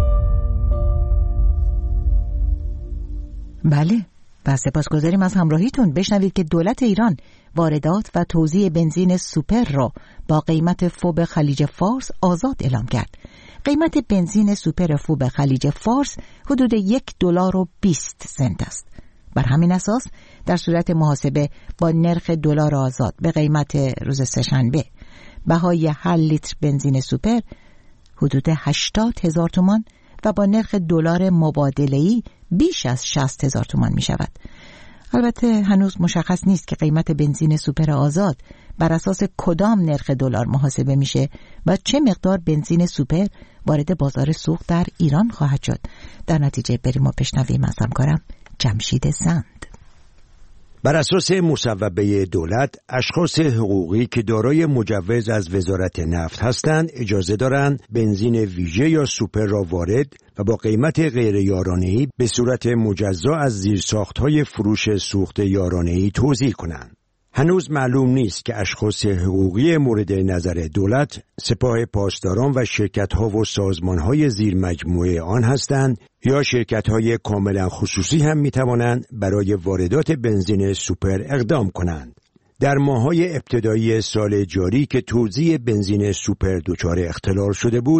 [SPEAKER 1] بله، و سپاسگزاریم از همراهیتون. بشنوید که دولت ایران واردات و توزیع بنزین سوپر را با قیمت فوب خلیج فارس آزاد اعلام کرد. قیمت بنزین سوپر فوب خلیج فارس حدود یک دلار و بیست سنت است. بر همین اساس در صورت محاسبه با نرخ دلار آزاد به قیمت روز سه‌شنبه بهای هر لیتر بنزین سوپر حدود هشتاد هزار تومان و با نرخ دلار مبادله‌ای بیش از شصت هزار تومان می شود. البته هنوز مشخص نیست که قیمت بنزین سوپر آزاد بر اساس کدام نرخ دلار محاسبه میشه و چه مقدار بنزین سوپر وارد بازار سوخت در ایران خواهد شد. در نتیجه بریم و بشنویم از همکارم جمشید زند.
[SPEAKER 13] بر اساس مصوبه دولت، اشخاص حقوقی که دارای مجوز از وزارت نفت هستند اجازه دارند بنزین ویژه یا سوپر را وارد و با قیمت غیر یارانه‌ای به صورت مجزا از زیرساخت‌های فروش سوخت یارانه‌ای توزیع کنند. هنوز معلوم نیست که اشخاص حقوقی مورد نظر دولت سپاه پاسداران و شرکت‌ها و سازمان‌های زیر مجموعه آن هستند یا شرکت‌های کاملا خصوصی هم می‌توانند برای واردات بنزین سوپر اقدام کنند. در ماه‌های ابتدایی سال جاری که توزیع بنزین سوپر دچار اختلال شده بود،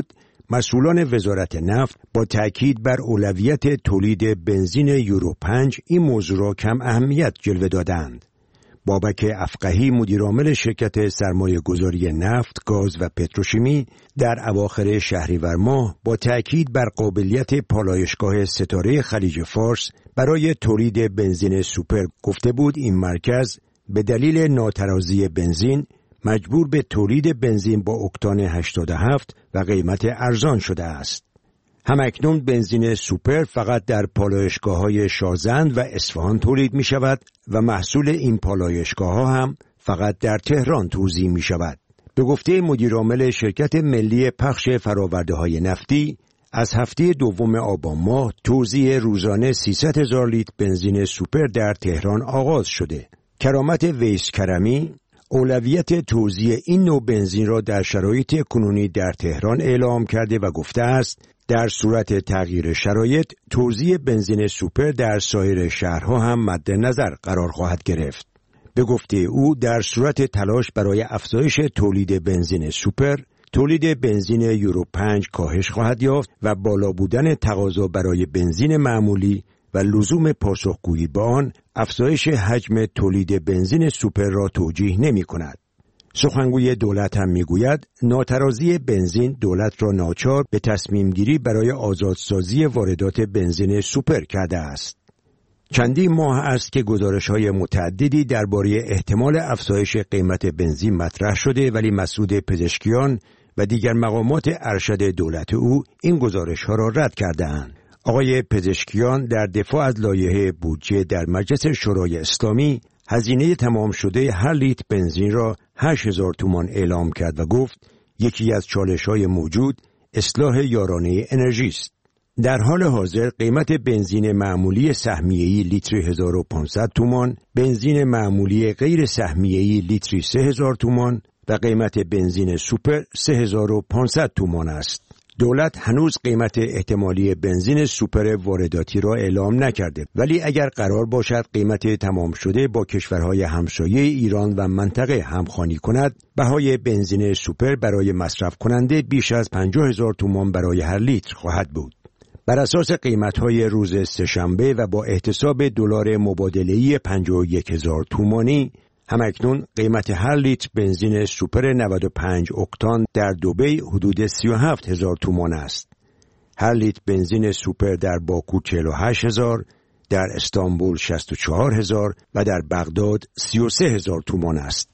[SPEAKER 13] مسئولان وزارت نفت با تأکید بر اولویت تولید بنزین یورو پنج این موضوع را کم اهمیت جلوه دادند. بابک افقهی مدیرعامل شرکت سرمایه گذاری نفت، گاز و پتروشیمی در اواخر شهریور ماه با تأکید بر قابلیت پالایشگاه ستاره خلیج فارس برای تولید بنزین سوپر گفته بود این مرکز به دلیل ناترازی بنزین مجبور به تولید بنزین با اکتان هشتاد و هفت و قیمت ارزان شده است. همکنون بنزین سوپر فقط در پالایشگاه‌های شازند و اصفهان تولید می شود و محصول این پالایشگاه‌ها هم فقط در تهران توزیع می شود. به گفته مدیرعامل شرکت ملی پخش فرآورده‌های نفتی، از هفته دوم آبان ماه توزیع روزانه سیصد هزار لیتر بنزین سوپر در تهران آغاز شده. کرامت ویس کرمی اولویت توزیع این نوع بنزین را در شرایط کنونی در تهران اعلام کرده و گفته است در صورت تغییر شرایط توزیع بنزین سوپر در سایر شهرها هم مد نظر قرار خواهد گرفت. به گفته او در صورت تلاش برای افزایش تولید بنزین سوپر، تولید بنزین یورو پنج کاهش خواهد یافت و بالا بودن تقاضا برای بنزین معمولی و لزوم پاسخگویی به آن افزایش حجم تولید بنزین سوپر را توجیه نمی کند. سخنگوی دولت هم میگوید ناترازی بنزین دولت را ناچار به تصمیم گیری برای آزادسازی واردات بنزین سوپر کرده است. چندین ماه است که گزارش‌های متعددی درباره احتمال افزایش قیمت بنزین مطرح شده، ولی مسعود پزشکیان و دیگر مقامات ارشد دولت او این گزارش‌ها را رد کرده‌اند. آقای پزشکیان در دفاع از لایحه بودجه در مجلس شورای اسلامی هزینه تمام شده هر لیتر بنزین را هشت هزار تومان اعلام کرد و گفت یکی از چالش‌های موجود اصلاح یارانه انرژی است. در حال حاضر قیمت بنزین معمولی سهمیه‌ای لیتری هزار و پانصد تومان، بنزین معمولی غیر سهمیه‌ای لیتری سه هزار تومان و قیمت بنزین سوپر سه هزار و پانصد تومان است. دولت هنوز قیمت احتمالی بنزین سوپر وارداتی را اعلام نکرده، ولی اگر قرار باشد قیمت تمام شده با کشورهای همسایه ایران و منطقه همخوانی کند، بهای بنزین سوپر برای مصرف کننده بیش از پنجاه هزار تومان برای هر لیتر خواهد بود. بر اساس قیمت‌های روز سه‌شنبه و با احتساب دلار مبادله‌ای پنجاه و یک هزار تومانی، همکنون قیمت هر لیتر بنزین سوپر نود و پنج اکتان در دبی حدود سی و هفت هزار تومان است. هر لیتر بنزین سوپر در باکو چهل و هشت هزار، در استانبول شصت و چهار هزار و در بغداد سی و سه هزار تومان است.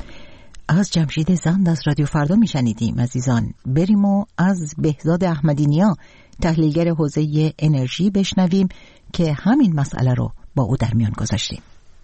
[SPEAKER 1] از جمشید زند از رادیو فردا میشنیدیم عزیزان. بریم و از بهزاد احمدی نیا تحلیلگر حوزه انرژی بشنویم که همین مسئله رو با او در میان گذاشتیم.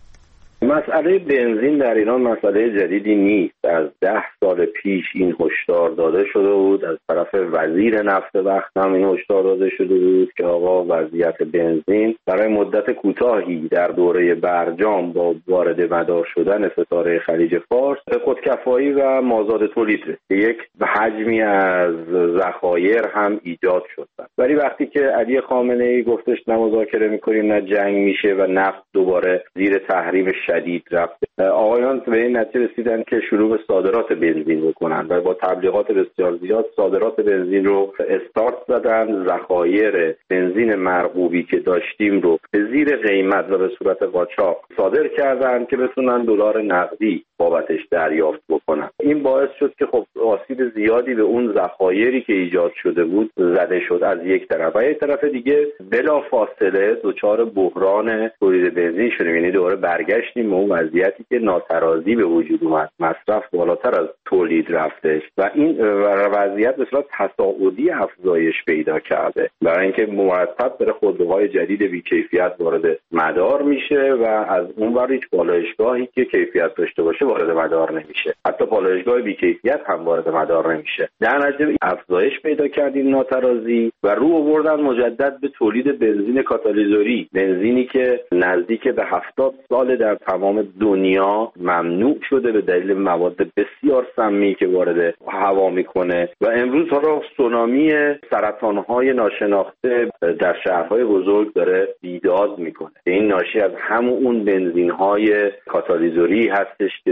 [SPEAKER 3] مسئله بنزین در ایران مسئله جدیدی نیست. از ده سال پیش این هشدار داده شده بود، از طرف وزیر نفت وقت هم این هشدار داده شده بود که آقا وضعیت بنزین برای مدت کوتاهی در دوره برجام با وارد مدار شدن ستاره خلیج فارس به خودکفایی و مازاد تولید رسید. یک حجمی از ذخایر هم ایجاد شد. ولی وقتی که علی خامنه‌ای گفتش نه مذاکره می‌کنیم نه جنگ میشه و نفت دوباره زیر تحریم شدید رفت، آقایان به این نتیجه رسیدن که شروع به صادرات بنزین بکنن و با تبلیغات بسیار زیاد صادرات بنزین رو استارت زدن. ذخایر بنزین مرغوبی که داشتیم رو به زیر قیمت و به صورت قاچاق صادر کردن که بتونن دلار نقدی بابتش دریافت بکنن. این باعث شد که خب آسیب زیادی به اون ذخایری که ایجاد شده بود زده شد از یک طرف، و یک طرف دیگه بلا فاصله دچار بحران تولید بنزین شدیم. یعنی دوباره برگشتیم به اون وضعیتی که ناترازی به وجود اومد، مصرف بالاتر از تولید رفتش و این وضعیت به صورت تصاعدی افزایش پیدا کرده، برای اینکه مرتب داره خودروهای جدید بی‌کیفیت وارد مدار میشه و از اون ور هیچ پالایشگاهی که کیفیت داشته باشه وارد مدار نمیشه، حتی پالایشگاه بی‌کیفیت هم وارد مدار نمیشه. در نتیجه افزایش پیدا کرد این ناترازی و رو آوردن مجدد به تولید بنزین کاتالیزوری، بنزینی که نزدیک به هفتاد سال در تمام دنیا ممنوع شده به دلیل مواد بسیار سمی که وارد هوا میکنه و امروز حالا سونامی سرطان‌های ناشناخته در شهرهای بزرگ داره بیداد میکنه. این ناشی از همون اون بنزین‌های کاتالیزوری هستش که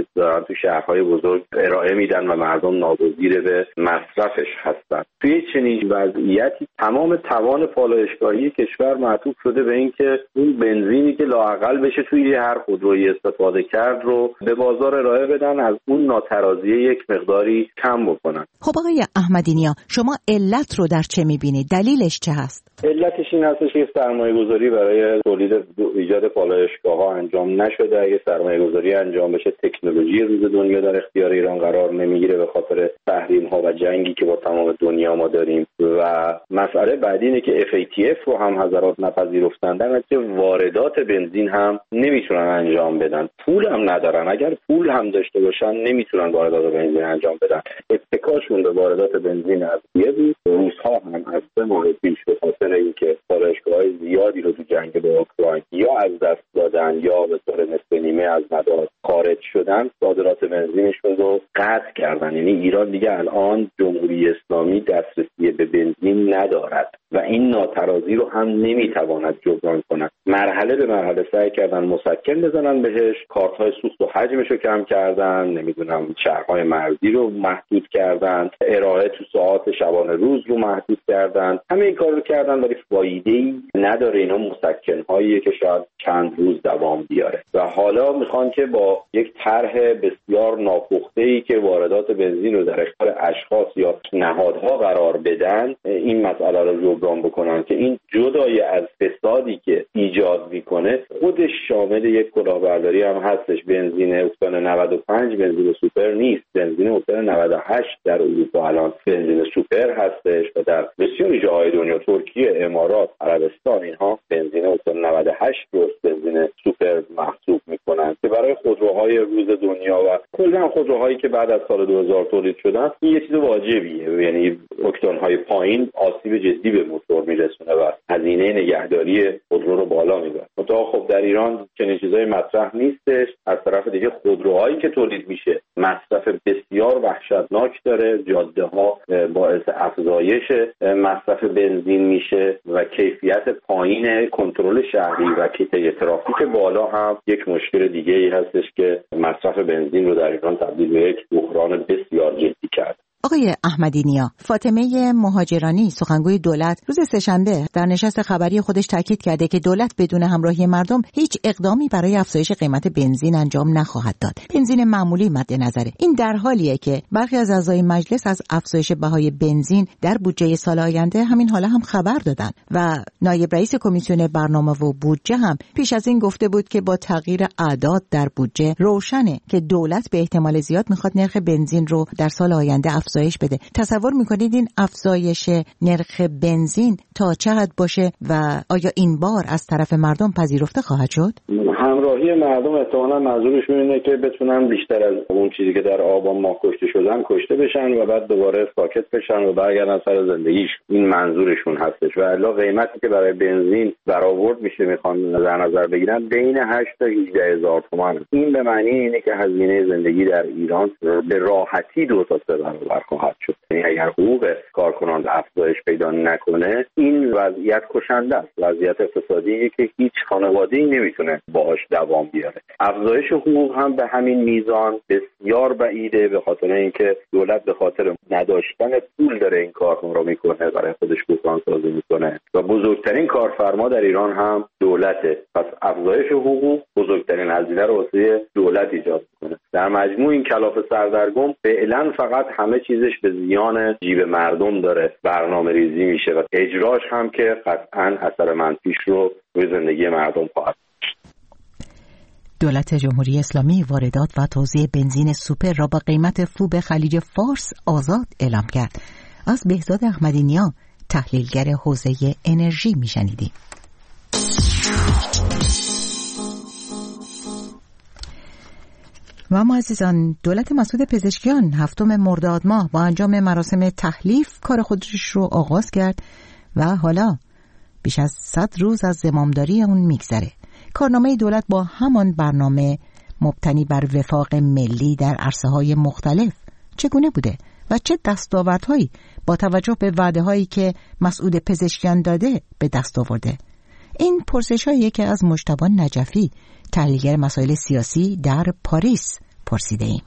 [SPEAKER 3] دارن تو شهرهای بزرگ ارائه میدن و مردم ناگزیر به مصرفش هستن. توی چنین وضعیتی تمام توان پالایشگاهی کشور معطوف شده به اینکه اون بنزینی که لااقل بشه توی هر خودرویی استفاده کرد رو به بازار ارائه بدن، از اون ناترازی یک مقداری کم بکنن.
[SPEAKER 1] خب آقای احمدی نیا، شما علت رو در چه میبینید؟ دلیلش چه هست؟
[SPEAKER 3] علتش این هستش که سرمایه‌گذاری برای تولید ایجاد پالایشگاه‌ها انجام نشده. اگه سرمایه‌گذاری انجام بشه تکنولوژی روز دنیا در اختیار ایران قرار نمیگیره به خاطر تحریم‌ها و جنگی که با تمام دنیا ما داریم. و مسئله بعدی اینه که اف ای تی اف رو هم حضرات نپذیرفتن، در نتیجه واردات بنزین هم نمیتونن انجام بدن. پول هم ندارن. اگر پول هم داشته باشن نمیتونن واردات بنزین انجام بدن. اتکاشون به واردات بنزین از بود. روس‌ها هم از سه ماه پیش به خاطر اینکه پالایشگاه‌های زیادی رو تو جنگ با اوکراین یا از دست دادن یا به طور نصف نیمه از مدار خارج شدن، صادرات بنزینشون رو قطع کردن. یعنی ایران دیگه الان جمهوری اسلامی دسترسی به بنزین ندارد و این ناترازی رو هم نمیتواند جبران کند. مرحله به مرحله سعی کردن مسکن بزنن بهش، کارت‌های سوخت و حجمش رو کم کردن، نمیدونم شهرهای مرزی رو محدود کردن، ارائه تو ساعات شبانه روز رو محدود کردن. همه این کار رو کردن ولی فایده‌ای نداره. اینا مسکن‌هاییه که شاید چند روز دوام بیاره و حالا میخوان که با یک طرح بسیار ناپخته‌ای که واردات بنزین رو در اختیار اشخاص یا نهادها قرار بدن این مسئله رو جبران بکنن که این جدای از فسادی که ایجاد میکنه خودش شامل یک کلاهبرداری هم هستش. بنزین اکتان نود و پنج بنزین سوپر نیست. بنزین اکتان نود و هشت در اروپا الان بنزین سوپر هستش و در بسیاری جاهای دنیا، ترکیه، امارات، عربستان، اینها بنزین اکتان نود و هشت رو بنزین سوپر محسوب میکنن که برای خودروهای روز دنیا و کلا خودروهایی که بعد از سال دو هزار تولید شدن این یه چیز واجبیه. یعنی اکتان‌های پایین آسیب جدی به موتور میرسونه و هزینه نگهداری خودرو رو بالا میبره. منتها خب در ایران چنین چیزایی مطرح نیستش. از طرف دیگه خودروهایی که تولید میشه مصرف بسیار وحشتناک داره. جاده‌ها باعث افزایش مصرف بنزین میشه و کیفیت پایین کنترل شهری و کیفیت ترافیک بالا هم یک مشکل دیگه ای هستش که مصرف بنزین رو در ایران تبدیل به یک بحران بسیار جدی کرد.
[SPEAKER 1] آقای احمدی نیا، فاطمه مهاجرانی سخنگوی دولت روز سه‌شنبه در نشست خبری خودش تاکید کرده که دولت بدون همراهی مردم هیچ اقدامی برای افزایش قیمت بنزین انجام نخواهد داد. بنزین معمولی مد نظره. این در حالیه که برخی از اعضای مجلس از افزایش بهای بنزین در بودجه سال آینده همین حالا هم خبر دادن و نایب رئیس کمیسیون برنامه و بودجه هم پیش از این گفته بود که با تغییر اعداد در بودجه روشنه که دولت به احتمال زیاد میخواد نرخ بنزین رو در سال آینده افزایش بده. تصور میکنید این افزایش نرخ بنزین تا چه حد باشه و آیا این بار از طرف مردم پذیرفته خواهد شد؟
[SPEAKER 3] همراهی مردم احتمالاً منظورشون اینه که بتونن بیشتر از اون چیزی که در آبان ماه کشته شدن کشته بشن و بعد دوباره ساکت بشن و برگردن سر زندگیش. این منظورشون هستش. و الا قیمتی که برای بنزین برآورد میشه میخوان در نظر بگیرن بین هشت تا هجده هزار تومان. این به معنی اینه که هزینه زندگی در ایران به راحتی دو تا سه برابر خواهد شد. یعنی اگر حقوق کارکنان افزایش پیدا نکنه این وضعیت کشنده است. وضعیت اقتصادی که هیچ خانواده‌ای نمیتونه باهاش دوام بیاره. افزایش حقوق هم به همین میزان بسیار بعیده، به خاطر اینکه دولت به خاطر نداشتن پول داره این کار رو میکنه، برای خودش بحران سازی میکنه و بزرگترین کارفرما در ایران هم دولته. پس افزایش حقوق بزرگترین هزینه رو واسه دولت ایجاد میکنه. در مجموع این کلاف سردرگم فعلا فقط همه چیزش به زیان جیب مردم داره برنامه ریزی میشه و اجراش هم که قطعاً اثر منفیش رو روی زندگی مردم خواهد.
[SPEAKER 1] دولت جمهوری اسلامی واردات و توزیع بنزین سوپر را با قیمت خوب خلیج فارس آزاد اعلام کرد. از بهزاد احمدی نیا، تحلیلگر حوزه انرژی میشنیدیم. و ما عزیزان، دولت مسعود پزشکیان هفتم مرداد ماه با انجام مراسم تحلیف کار خودش رو آغاز کرد و حالا بیش از صد روز از زمامداری اون میگذره. کارنامه دولت با همان برنامه مبتنی بر وفاق ملی در عرصه‌های مختلف چگونه بوده و چه دستاوردهایی با توجه به وعده‌هایی که مسعود پزشکیان داده به دست آورده؟ این پرسش‌هایی که از مجتبی نجفی، تحلیلگر مسائل سیاسی در پاریس، پرسیده ایم.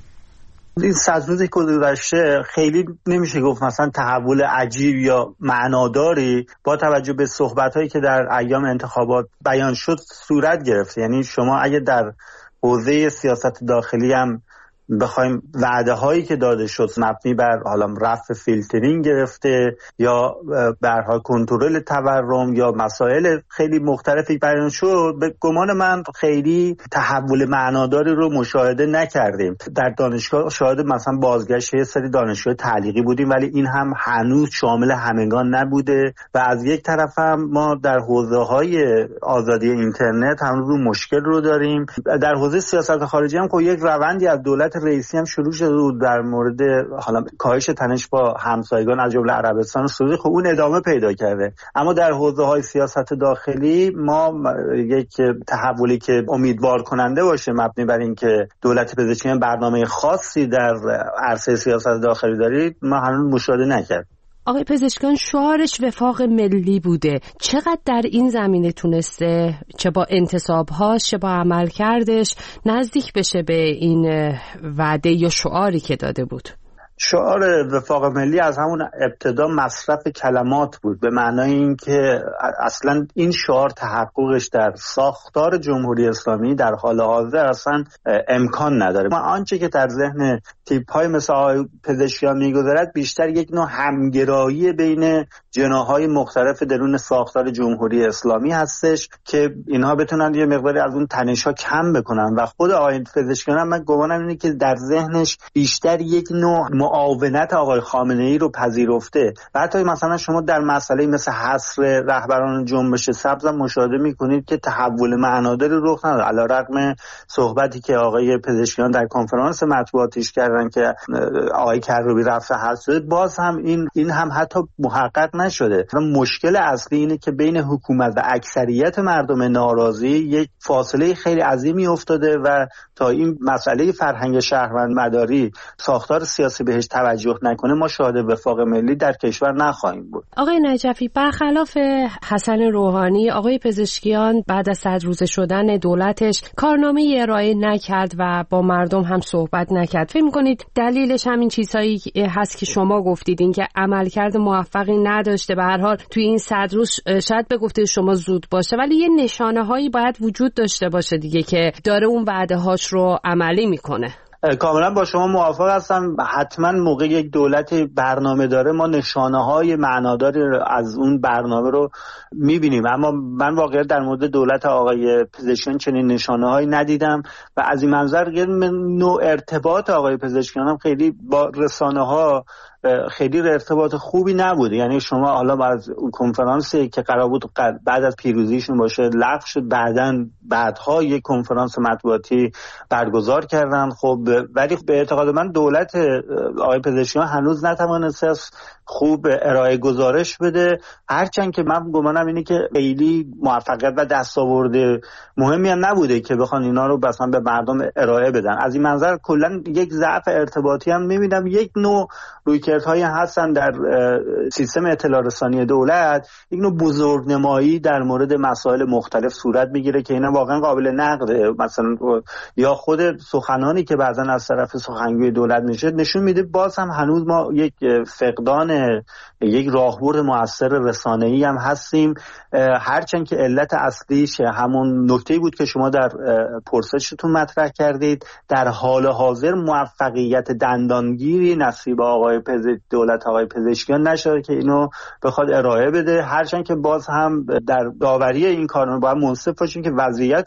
[SPEAKER 14] این صد روزی که گذشته خیلی نمیشه گفت مثلا تحول عجیب یا معناداری با توجه به صحبت‌هایی که در ایام انتخابات بیان شد صورت گرفت. یعنی شما اگه در حوزه سیاست داخلی هم بخوایم وعده هایی که داده شد مبنی بر حالا رفع فیلترینگ گرفته یا به هر حال کنترل تورم یا مسائل خیلی مختلفی بیان شد، به گمان من خیلی تحول معناداری رو مشاهده نکردیم. در دانشگاه شاهد مثلا بازگشت یه سری دانشجوی تعلیقی بودیم، ولی این هم هنوز شامل همگان نبوده و از یک طرف هم ما در حوزه های آزادی اینترنت هنوز رو مشکل رو داریم. در حوزه سیاست خارجی هم که یک روندی از دولت رئیسی هم شروع شده بود در مورد حالا کاهش تنش با همسایگان از جمله عربستان و سعودی، خب اون ادامه پیدا کرده. اما در حوزه های سیاست داخلی ما یک تحولی که امیدوار کننده باشه مبنی بر اینکه دولت پزشکیان برنامه خاصی در عرصه سیاست داخلی دارید ما هنوز مشاهده نکردیم.
[SPEAKER 11] آقای پزشکیان شعارش وفاق ملی بوده، چقدر در این زمینه تونسته چه با انتصابهاش چه با عملکردش نزدیک بشه به این وعده یا شعاری که داده بود؟
[SPEAKER 14] شعار وفاق ملی از همون ابتدا مصرف کلمات بود، به معنای اینکه اصلا این شعار تحققش در ساختار جمهوری اسلامی در حال حاضر اصلا امکان نداره. ما آنچه که در ذهن تیپ‌های مثل آقای پزشکیان میگذرد بیشتر یک نوع همگرایی بین جناح‌های مختلف درون ساختار جمهوری اسلامی هستش که اینها بتونن یه مقداری از اون تنش‌ها کم بکنن و خود آقای پزشکیان من گمانم اینه که در ذهنش بیشتر یک نوع معاونت آقای خامنه‌ای رو پذیرفته و حتی مثلا شما در مسئله مثل حصر رهبران جنبش سبز هم مشاهده می‌کنید که تحول معناداری رخ نداد، علی‌رغم صحبتی که آقای پزشکیان در کنفرانس مطبوعاتیش کردن که آقای کروبی رفع حصر شد، باز هم این این هم حتی محقق نشده. مشکل اصلی اینه که بین حکومت و اکثریت مردم ناراضی یک فاصله خیلی عظیمی افتاده و تا این مسئله فرهنگ شهروندمداری ساختار سیاسی بهش توجه نکنه ما شاهد وفاق ملی در کشور نخواهیم بود.
[SPEAKER 11] آقای نجفی، برخلاف حسن روحانی، آقای پزشکیان بعد از صد روزه شدن دولتش کارنامه ارائه نکرد و با مردم هم صحبت نکرد. فکر می‌کنید دلیلش همین چیزهایی هست که شما گفتید، این که عملکرد موفقی نداشته؟ به هر حال توی این صد روز شاید به گفته شما زود باشه، ولی یه نشانه‌هایی باید وجود داشته باشه دیگه که داره اون وعده‌هاش رو عملی میکنه.
[SPEAKER 14] کاملا با شما موافق هستم. حتما موقع یک دولت برنامه داره ما نشانه های معناداری از اون برنامه رو میبینیم، اما من واقعا در مورد دولت آقای پزشکیان چنین نشانه هایی ندیدم و از این منظر نوع ارتباط آقای پزشکیان هم خیلی با رسانه ها خیلی ارتباط خوبی نبوده. یعنی شما حالا از اون کنفرانسی که قرار بود بعد از پیروزیشون باشه لغو شد، بعداً بعدها یک کنفرانس مطبوعاتی برگزار کردن. خب ولی به اعتقاد من دولت آقای پزشکیان هنوز نتوانسته خوب ارائه گزارش بده، هرچند که من گمانم اینه که خیلی موفقیت و دستاورد مهمی هم نبوده که بخوان اینا رو مثلا به مردم ارائه بدن. از این منظر کلا یک ضعف ارتباطی هم می‌بینم. یک نوع رویکردهایی هستن در سیستم اطلاع رسانی دولت، یک نوع بزرگنمایی در مورد مسائل مختلف صورت میگیره که اینا واقعا قابل نقده. مثلا یا خود سخنانی که بعضا از طرف سخنگوی دولت میشه نشون میده باز هم هنوز ما یک فقدان یک راهبرد مؤثر رسانه‌ای هم هستیم، هرچند که علت اصلیش همون نکته‌ای بود که شما در پرسشتون مطرح کردید. در حال حاضر موفقیت دندانگیری نصیب آقای پزشک دولت آقای پزشکیان نشده که اینو بخواد ارائه بده، هرچند که باز هم در داوری این کارو باید منصف باشیم که وضعیت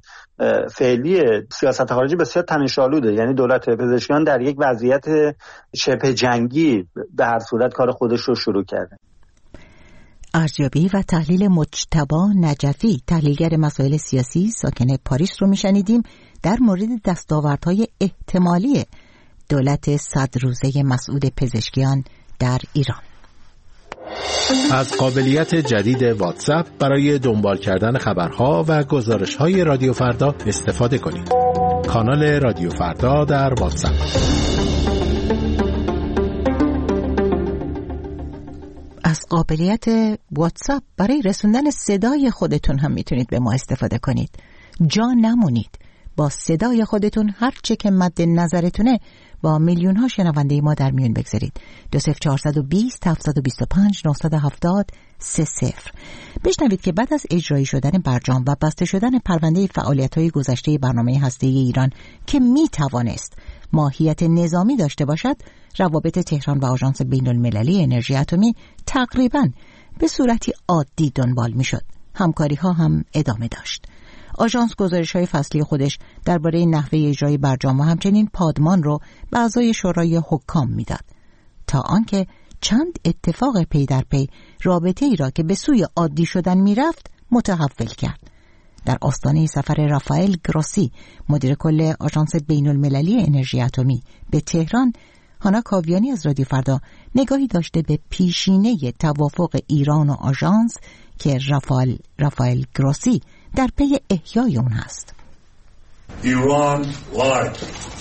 [SPEAKER 14] فعلی سیاست خارجی بسیار تنش‌آلوده. یعنی دولت پزشکیان در یک وضعیت شبه جنگی به هر صورت کار خودش رو شروع کرده.
[SPEAKER 1] ارزیابی و تحلیل مجتبی نجفی، تحلیلگر مسائل سیاسی ساکن پاریس رو میشنیدیم در مورد دستاوردهای احتمالی دولت صد روزه مسعود پزشکیان در ایران.
[SPEAKER 15] از قابلیت جدید واتساپ برای دنبال کردن خبرها و گزارش‌های رادیو فردا استفاده کنید. کانال رادیو فردا در واتساپ.
[SPEAKER 1] از قابلیت واتساپ برای رسوندن صدای خودتون هم میتونید به ما استفاده کنید. جا نمونید. با صدای خودتون هر چه که مد نظرتونه با میلیون ها شنونده ما در میون بگذارید. دو صفر چهارصد و بیست هفتصد و بیست و پنج نهصد و هفتاد سه صفر. بشنوید که بعد از اجرایی شدن برجام و بسته شدن پرونده فعالیت‌های گذشته برنامه هسته‌ای ایران که میتوانست ماهیت نظامی داشته باشد، روابط تهران و آژانس بین‌المللی انرژی اتمی تقریباً به صورتی عادی دنبال میشد. همکاری ها هم ادامه داشت. آژانس گزارش‌های فصلی خودش درباره نحوه اجرای برجام و همچنین پادمان رو به اعضای شورای حکام میداد، تا آنکه چند اتفاق پی در پی رابطه ای را که به سوی عادی شدن میرفت متحول کرد. در آستانه سفر رافائل گروسی، مدیر کل آژانس بین‌المللی انرژی اتمی به تهران، هانا کاویانی از رادیو فردا نگاهی داشته به پیشینه توافق ایران و آژانس که رافائل رافائل گروسی در پی احیای اون هست.
[SPEAKER 16] ایران lied.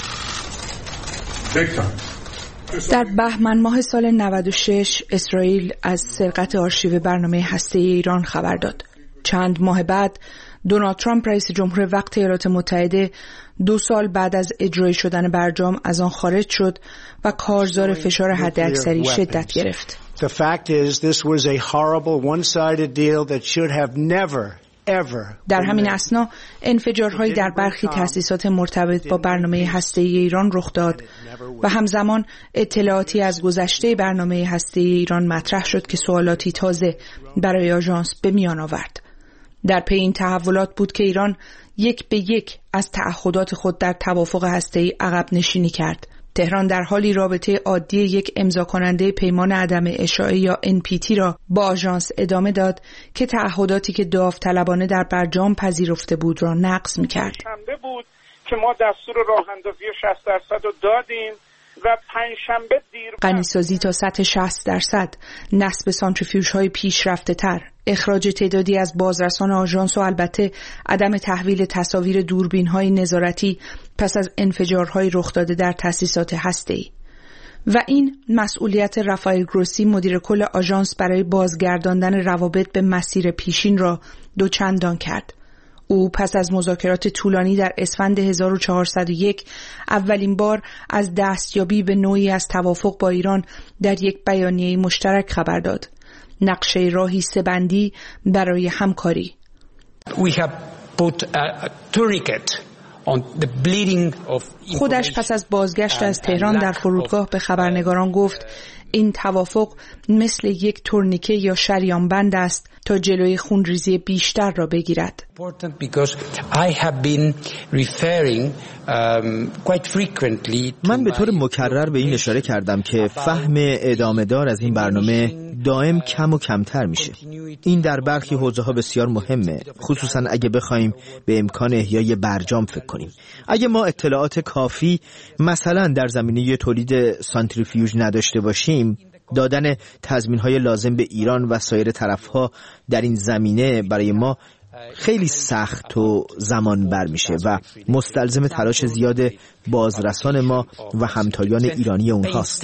[SPEAKER 16] Big time.
[SPEAKER 5] در بهمن ماه سال نود و شش اسرائیل از سرقت آرشیو برنامه هسته‌ای ایران خبر داد. چند ماه بعد دونالد ترامپ رئیس جمهور وقت ایالات متحده دو سال بعد از اجرایی شدن برجام از آن خارج شد و کارزار فشار حداکثری شدت گرفت.
[SPEAKER 17] The fact is this was a horrible one-sided deal that should have never
[SPEAKER 5] در همین اثنا انفجارهایی در برخی تأسیسات مرتبط با برنامه هسته‌ای ایران رخ داد و همزمان اطلاعاتی از گذشته برنامه هسته‌ای ایران مطرح شد که سوالاتی تازه برای آژانس به میان آورد. در پی این تحولات بود که ایران یک به یک از تعهدات خود در توافق هسته‌ای عقب نشینی کرد. تهران در حالی رابطه عادی یک امضا کننده پیمان عدم اشاعه یا ان پی تی را با آژانس ادامه داد که تعهداتی که داوطلبانه در برجام پذیرفته بود را نقض می‌کرد.
[SPEAKER 18] شنبه بود که ما دستور راه اندازی شصت درصد رو دادیم و پنجشنبه دیر
[SPEAKER 5] غنیسازی تا سطح شصت درصد، نصب سانتریفیوژهای پیشرفته تر، اخراج تعدادی از بازرسان آژانس و البته عدم تحویل تصاویر دوربین‌های نظارتی پس از انفجارهای رخ داده در تأسیسات هسته‌ای. و این مسئولیت رافائل گروسی مدیر کل آژانس برای بازگرداندن روابط به مسیر پیشین را دوچندان کرد. او پس از مذاکرات طولانی در اسفند هزار و چهارصد و یک اولین بار از دستیابی به نوعی از توافق با ایران در یک بیانیه مشترک خبر داد. نقشه راهی سه‌بندی برای همکاری.
[SPEAKER 19] We have put a tourniquet on the bleeding of
[SPEAKER 5] خودش پس از بازگشت از تهران در فرودگاه به خبرنگاران گفت این توافق مثل یک تورنیکه یا شریان بند است تا جلوی خونریزی بیشتر را بگیرد.
[SPEAKER 20] من به طور مکرر به این اشاره کردم که فهم ادامه دار از این برنامه دائم کم و کمتر میشه. این در برخی حوزه‌ها بسیار مهمه، خصوصا اگه بخوایم به امکان احیای برجام فکر کنیم. اگه ما اطلاعات کافی مثلا در زمینه تولید سانتریفیوژ نداشته باشیم، دادن تضمین‌های لازم به ایران و سایر طرف‌ها در این زمینه برای ما خیلی سخت و زمان بر میشه و مستلزم تلاش زیاد بازرسان ما و همتایان ایرانی اونهاست.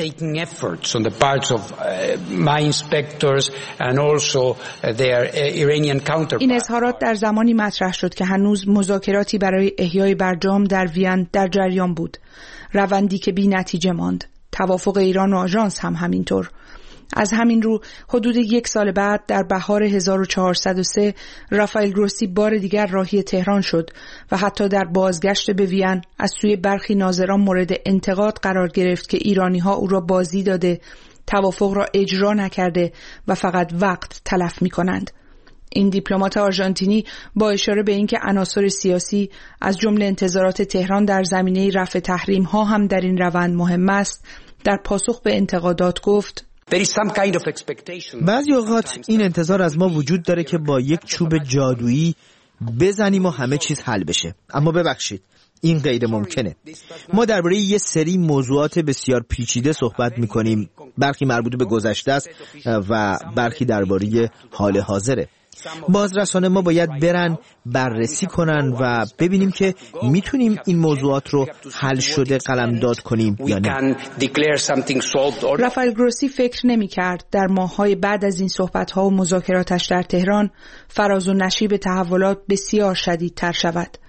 [SPEAKER 5] این اظهارات در زمانی مطرح شد که هنوز مذاکراتی برای احیای برجام در وین در جریان بود، روندی که بی نتیجه ماند. توافق ایران و آژانس هم همینطور. از همین رو حدود یک سال بعد در بهار هزار و چهارصد و سه رافائل گروسی بار دیگر راهی تهران شد و حتی در بازگشت به وین از سوی برخی ناظران مورد انتقاد قرار گرفت که ایرانی‌ها او را بازی داده، توافق را اجرا نکرده و فقط وقت تلف می‌کنند. این دیپلمات آرژانتینی با اشاره به اینکه عناصر سیاسی از جمله انتظارات تهران در زمینه رفع تحریم‌ها هم در این روند مهم است، در پاسخ به انتقادات گفت
[SPEAKER 20] بعضی اوقات این انتظار از ما وجود داره که با یک چوب جادویی بزنیم و همه چیز حل بشه، اما ببخشید این غیر ممکنه. ما درباره یه سری موضوعات بسیار پیچیده صحبت می‌کنیم، برخی مربوط به گذشته است و برخی درباره حال حاضره. بازرسان ما باید برن بررسی کنن و ببینیم که میتونیم این موضوعات رو حل شده قلمداد کنیم یا نه.
[SPEAKER 5] رافائل گروسی فکر نمی کرد در ماه‌های بعد از این صحبت‌ها و مذاکراتش در تهران فراز و نشیب تحولات بسیار شدیدتر شود.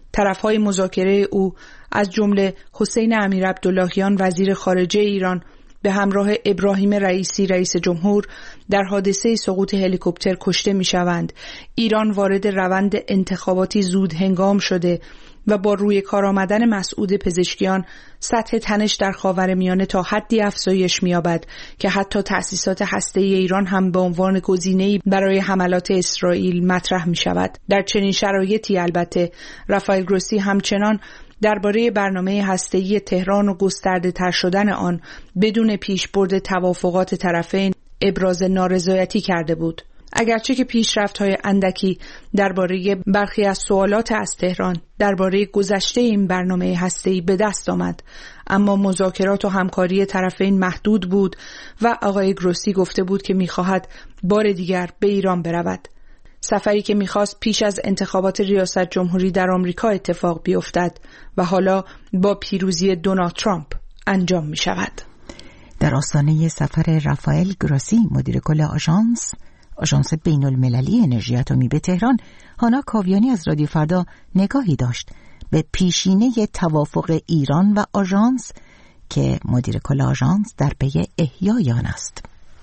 [SPEAKER 5] طرفهای مذاکره او از جمله حسین امیرعبداللهیان وزیر خارجه ایران به همراه ابراهیم رئیسی رئیس جمهور در حادثه سقوط هلیکوپتر کشته می شوند. ایران وارد روند انتخاباتی زود هنگام شده و با روی کار آمدن مسعود پزشکیان سطح تنش در خاورمیانه تا حدی افزایش می‌یابد که حتی تأسیسات هسته‌ای ایران هم به عنوان گزینه‌ای برای حملات اسرائیل مطرح می‌شود. در چنین شرایطی البته رافائل گروسی همچنان درباره برنامه هسته‌ای تهران و گسترده تر شدن آن بدون پیشبرد توافقات طرفین ابراز نارضایتی کرده بود. اگرچه که پیشرفت‌های اندکی درباره برخی از سوالات از تهران درباره گذشته این برنامه هسته‌ای به دست آمد، اما مذاکرات و همکاری طرفین محدود بود و آقای گروسی گفته بود که می‌خواهد بار دیگر به ایران برود. سفری که می‌خواست پیش از انتخابات ریاست جمهوری در آمریکا اتفاق بیفتد و حالا با پیروزی دونالد ترامپ انجام می‌شود.
[SPEAKER 1] در آستانه سفر رافائل گروسی مدیر کل آژانس آژانس بین المللی انرژی اتمی به تهران، هانا کاویانی از رادیو فردا نگاهی داشت به پیشینه توافق ایران و آژانس که مدیر کل آژانس در پی احیای آن است.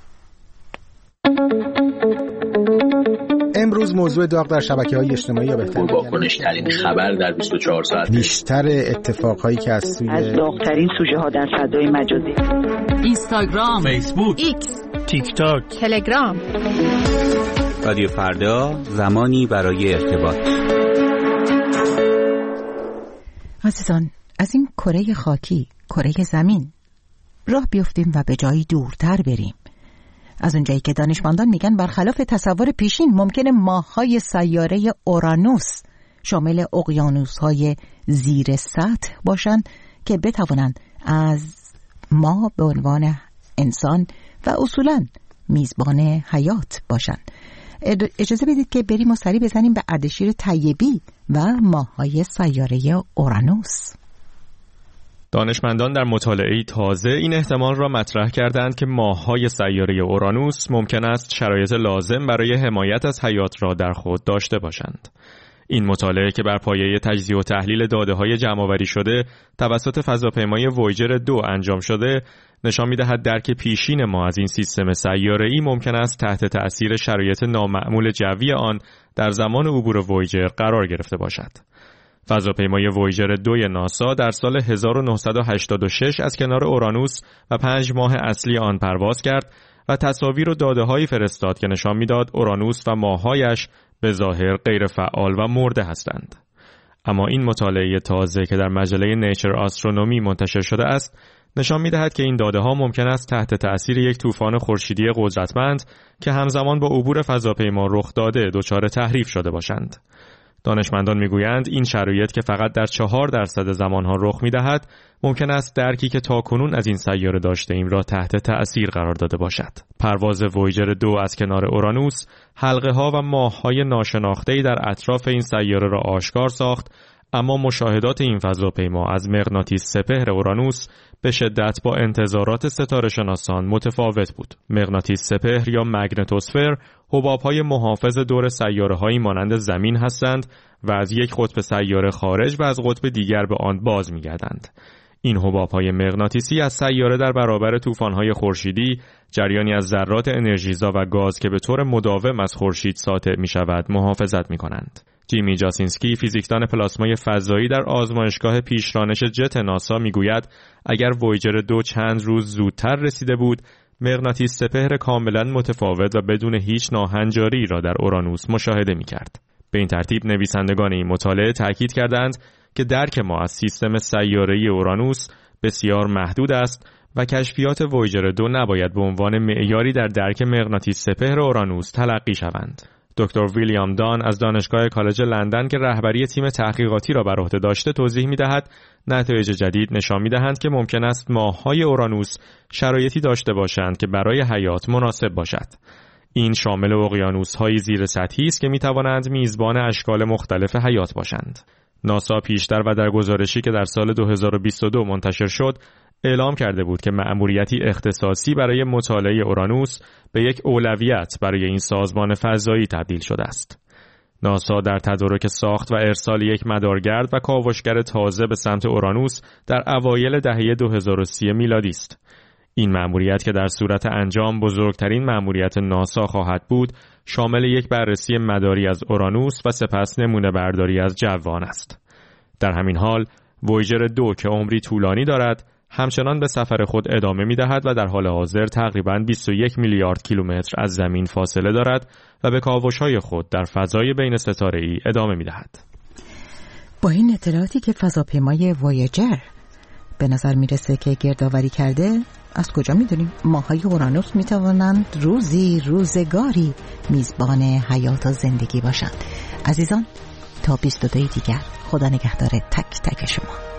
[SPEAKER 15] امروز موضوع داغ در شبکه‌های اجتماعی یا بهتر
[SPEAKER 21] واکنش‌ترین خبر در بیست و چهار ساعت،
[SPEAKER 15] بیشتر اتفاقهایی که از سوی
[SPEAKER 22] از داغ‌ترین سوژه ها در فضای مجازی،
[SPEAKER 23] اینستاگرام،
[SPEAKER 22] فیسبوک،
[SPEAKER 23] ایکس،
[SPEAKER 22] تیک تاک،
[SPEAKER 23] تلگرام.
[SPEAKER 24] رادیو فردا، زمانی برای ارتباط.
[SPEAKER 1] عزیزان، از این کره خاکی، کره زمین راه بیفتیم و به جایی دورتر بریم. از اونجایی که دانشمندان میگن برخلاف تصور پیشین ممکنه ماه‌های سیاره اورانوس شامل اقیانوس‌های زیر سطح باشند که بتوانند از ما به عنوان انسان و اصولاً میزبان حیات باشند. اجازه بدید که بریم و سری بزنیم به اردشیر طیبی و ماه‌های سیاره اورانوس.
[SPEAKER 25] دانشمندان در مطالعه‌ای تازه این احتمال را مطرح کردند که ماه‌های سیاره اورانوس ممکن است شرایط لازم برای حمایت از حیات را در خود داشته باشند. این مطالعه که بر پایه تجزیه و تحلیل داده‌های جمع‌آوری شده توسط فضاپیمای وویجر دو انجام شده، نشان می‌دهد درک پیشین ما از این سیستم سیاره‌ای ممکن است تحت تأثیر شرایط نامعمول جوی آن در زمان عبور وویجر قرار گرفته باشد. فضاپیمای وویجر دو ناسا در سال هزار و نهصد و هشتاد و شش از کنار اورانوس و پنج ماه اصلی آن پرواز کرد و تصاویر و داده‌هایی فرستاد که نشان می‌داد اورانوس و ماه‌هایش به ظاهر غیر فعال و مرده هستند. اما این مطالعه تازه که در مجله نیچر آسترونومی منتشر شده است، نشان می‌دهد که این داده‌ها ممکن است تحت تأثیر یک طوفان خورشیدی قدرتمند که همزمان با عبور فضاپیما رخ داده دچار تحریف شده باشند. دانشمندان میگویند این شرایط که فقط در چهار درصد زمانها رخ میدهد ممکن است درکی که تاکنون از این سیاره داشته ایم را تحت تأثیر قرار داده باشد. پرواز وویجر دو از کنار اورانوس حلقه ها و ماه های ناشناخته‌ای در اطراف این سیاره را آشکار ساخت، اما مشاهدات این فضاپیما از مغناطیس سپهر اورانوس به شدت با انتظارات ستاره شناسان متفاوت بود. مغناطیس سپهر یا مگنتوسفر حباب‌های محافظ دور سیاره‌هایی مانند زمین هستند و از یک قطب سیاره خارج و از قطب دیگر به آن باز می‌گردند. این حباب‌های مغناطیسی از سیاره در برابر طوفان‌های خورشیدی، جریانی از ذرات انرژیزا و گاز که به طور مداوم از خورشید ساطع می‌شود، محافظت می‌کنند. جیمی جاسینسکی، فیزیکدان پلاسمای فضایی در آزمایشگاه پیشرانش جت ناسا میگوید اگر وویجر دو چند روز زودتر رسیده بود، مغناطیس سپهر کاملا متفاوت و بدون هیچ ناهنجاری را در اورانوس مشاهده میکرد. به این ترتیب نویسندگان این مطالعه تاکید کردند که درک ما از سیستم سیاره‌ای اورانوس بسیار محدود است و کشفیات وویجر دو نباید به عنوان معیاری در درک مغناطیس سپهر اورانوس تلقی شوند. دکتر ویلیام دان از دانشگاه کالج لندن که رهبری تیم تحقیقاتی را بر عهده داشته توضیح می‌دهد نتایج جدید نشان می‌دهند که ممکن است ماه‌های اورانوس شرایطی داشته باشند که برای حیات مناسب باشد. این شامل اقیانوس‌های زیر سطحی است که می‌توانند میزبان اشکال مختلف حیات باشند. ناسا پیشتر و در گزارشی که در سال دو هزار و بیست و دو منتشر شد اعلام کرده بود که مأموریتی اختصاصی برای مطالعه اورانوس به یک اولویت برای این سازمان فضایی تبدیل شده است. ناسا در تدارک ساخت و ارسال یک مدارگرد و کاوشگر تازه به سمت اورانوس در اوایل دهه دو هزار و سی میلادی است. این مأموریت که در صورت انجام بزرگترین مأموریت ناسا خواهد بود، شامل یک بررسی مداری از اورانوس و سپس نمونه برداری از جوان است. در همین حال، وویجر دو که عمری طولانی دارد، همچنان به سفر خود ادامه می‌دهد و در حال حاضر تقریباً بیست و یک میلیارد کیلومتر از زمین فاصله دارد و به کاوش‌های خود در فضای بین ستاره‌ای ادامه می‌دهد.
[SPEAKER 1] با این اطلاعاتی که فضاپیمای وویجر به نظر میرسه که گردآوری کرده، از کجا میدونیم ماه‌های اورانوس میتوانند روزی روزگاری میزبان حیات و زندگی باشند؟ عزیزان، تا بیست و دو دیگر، خدا نگهدار تک تک شما.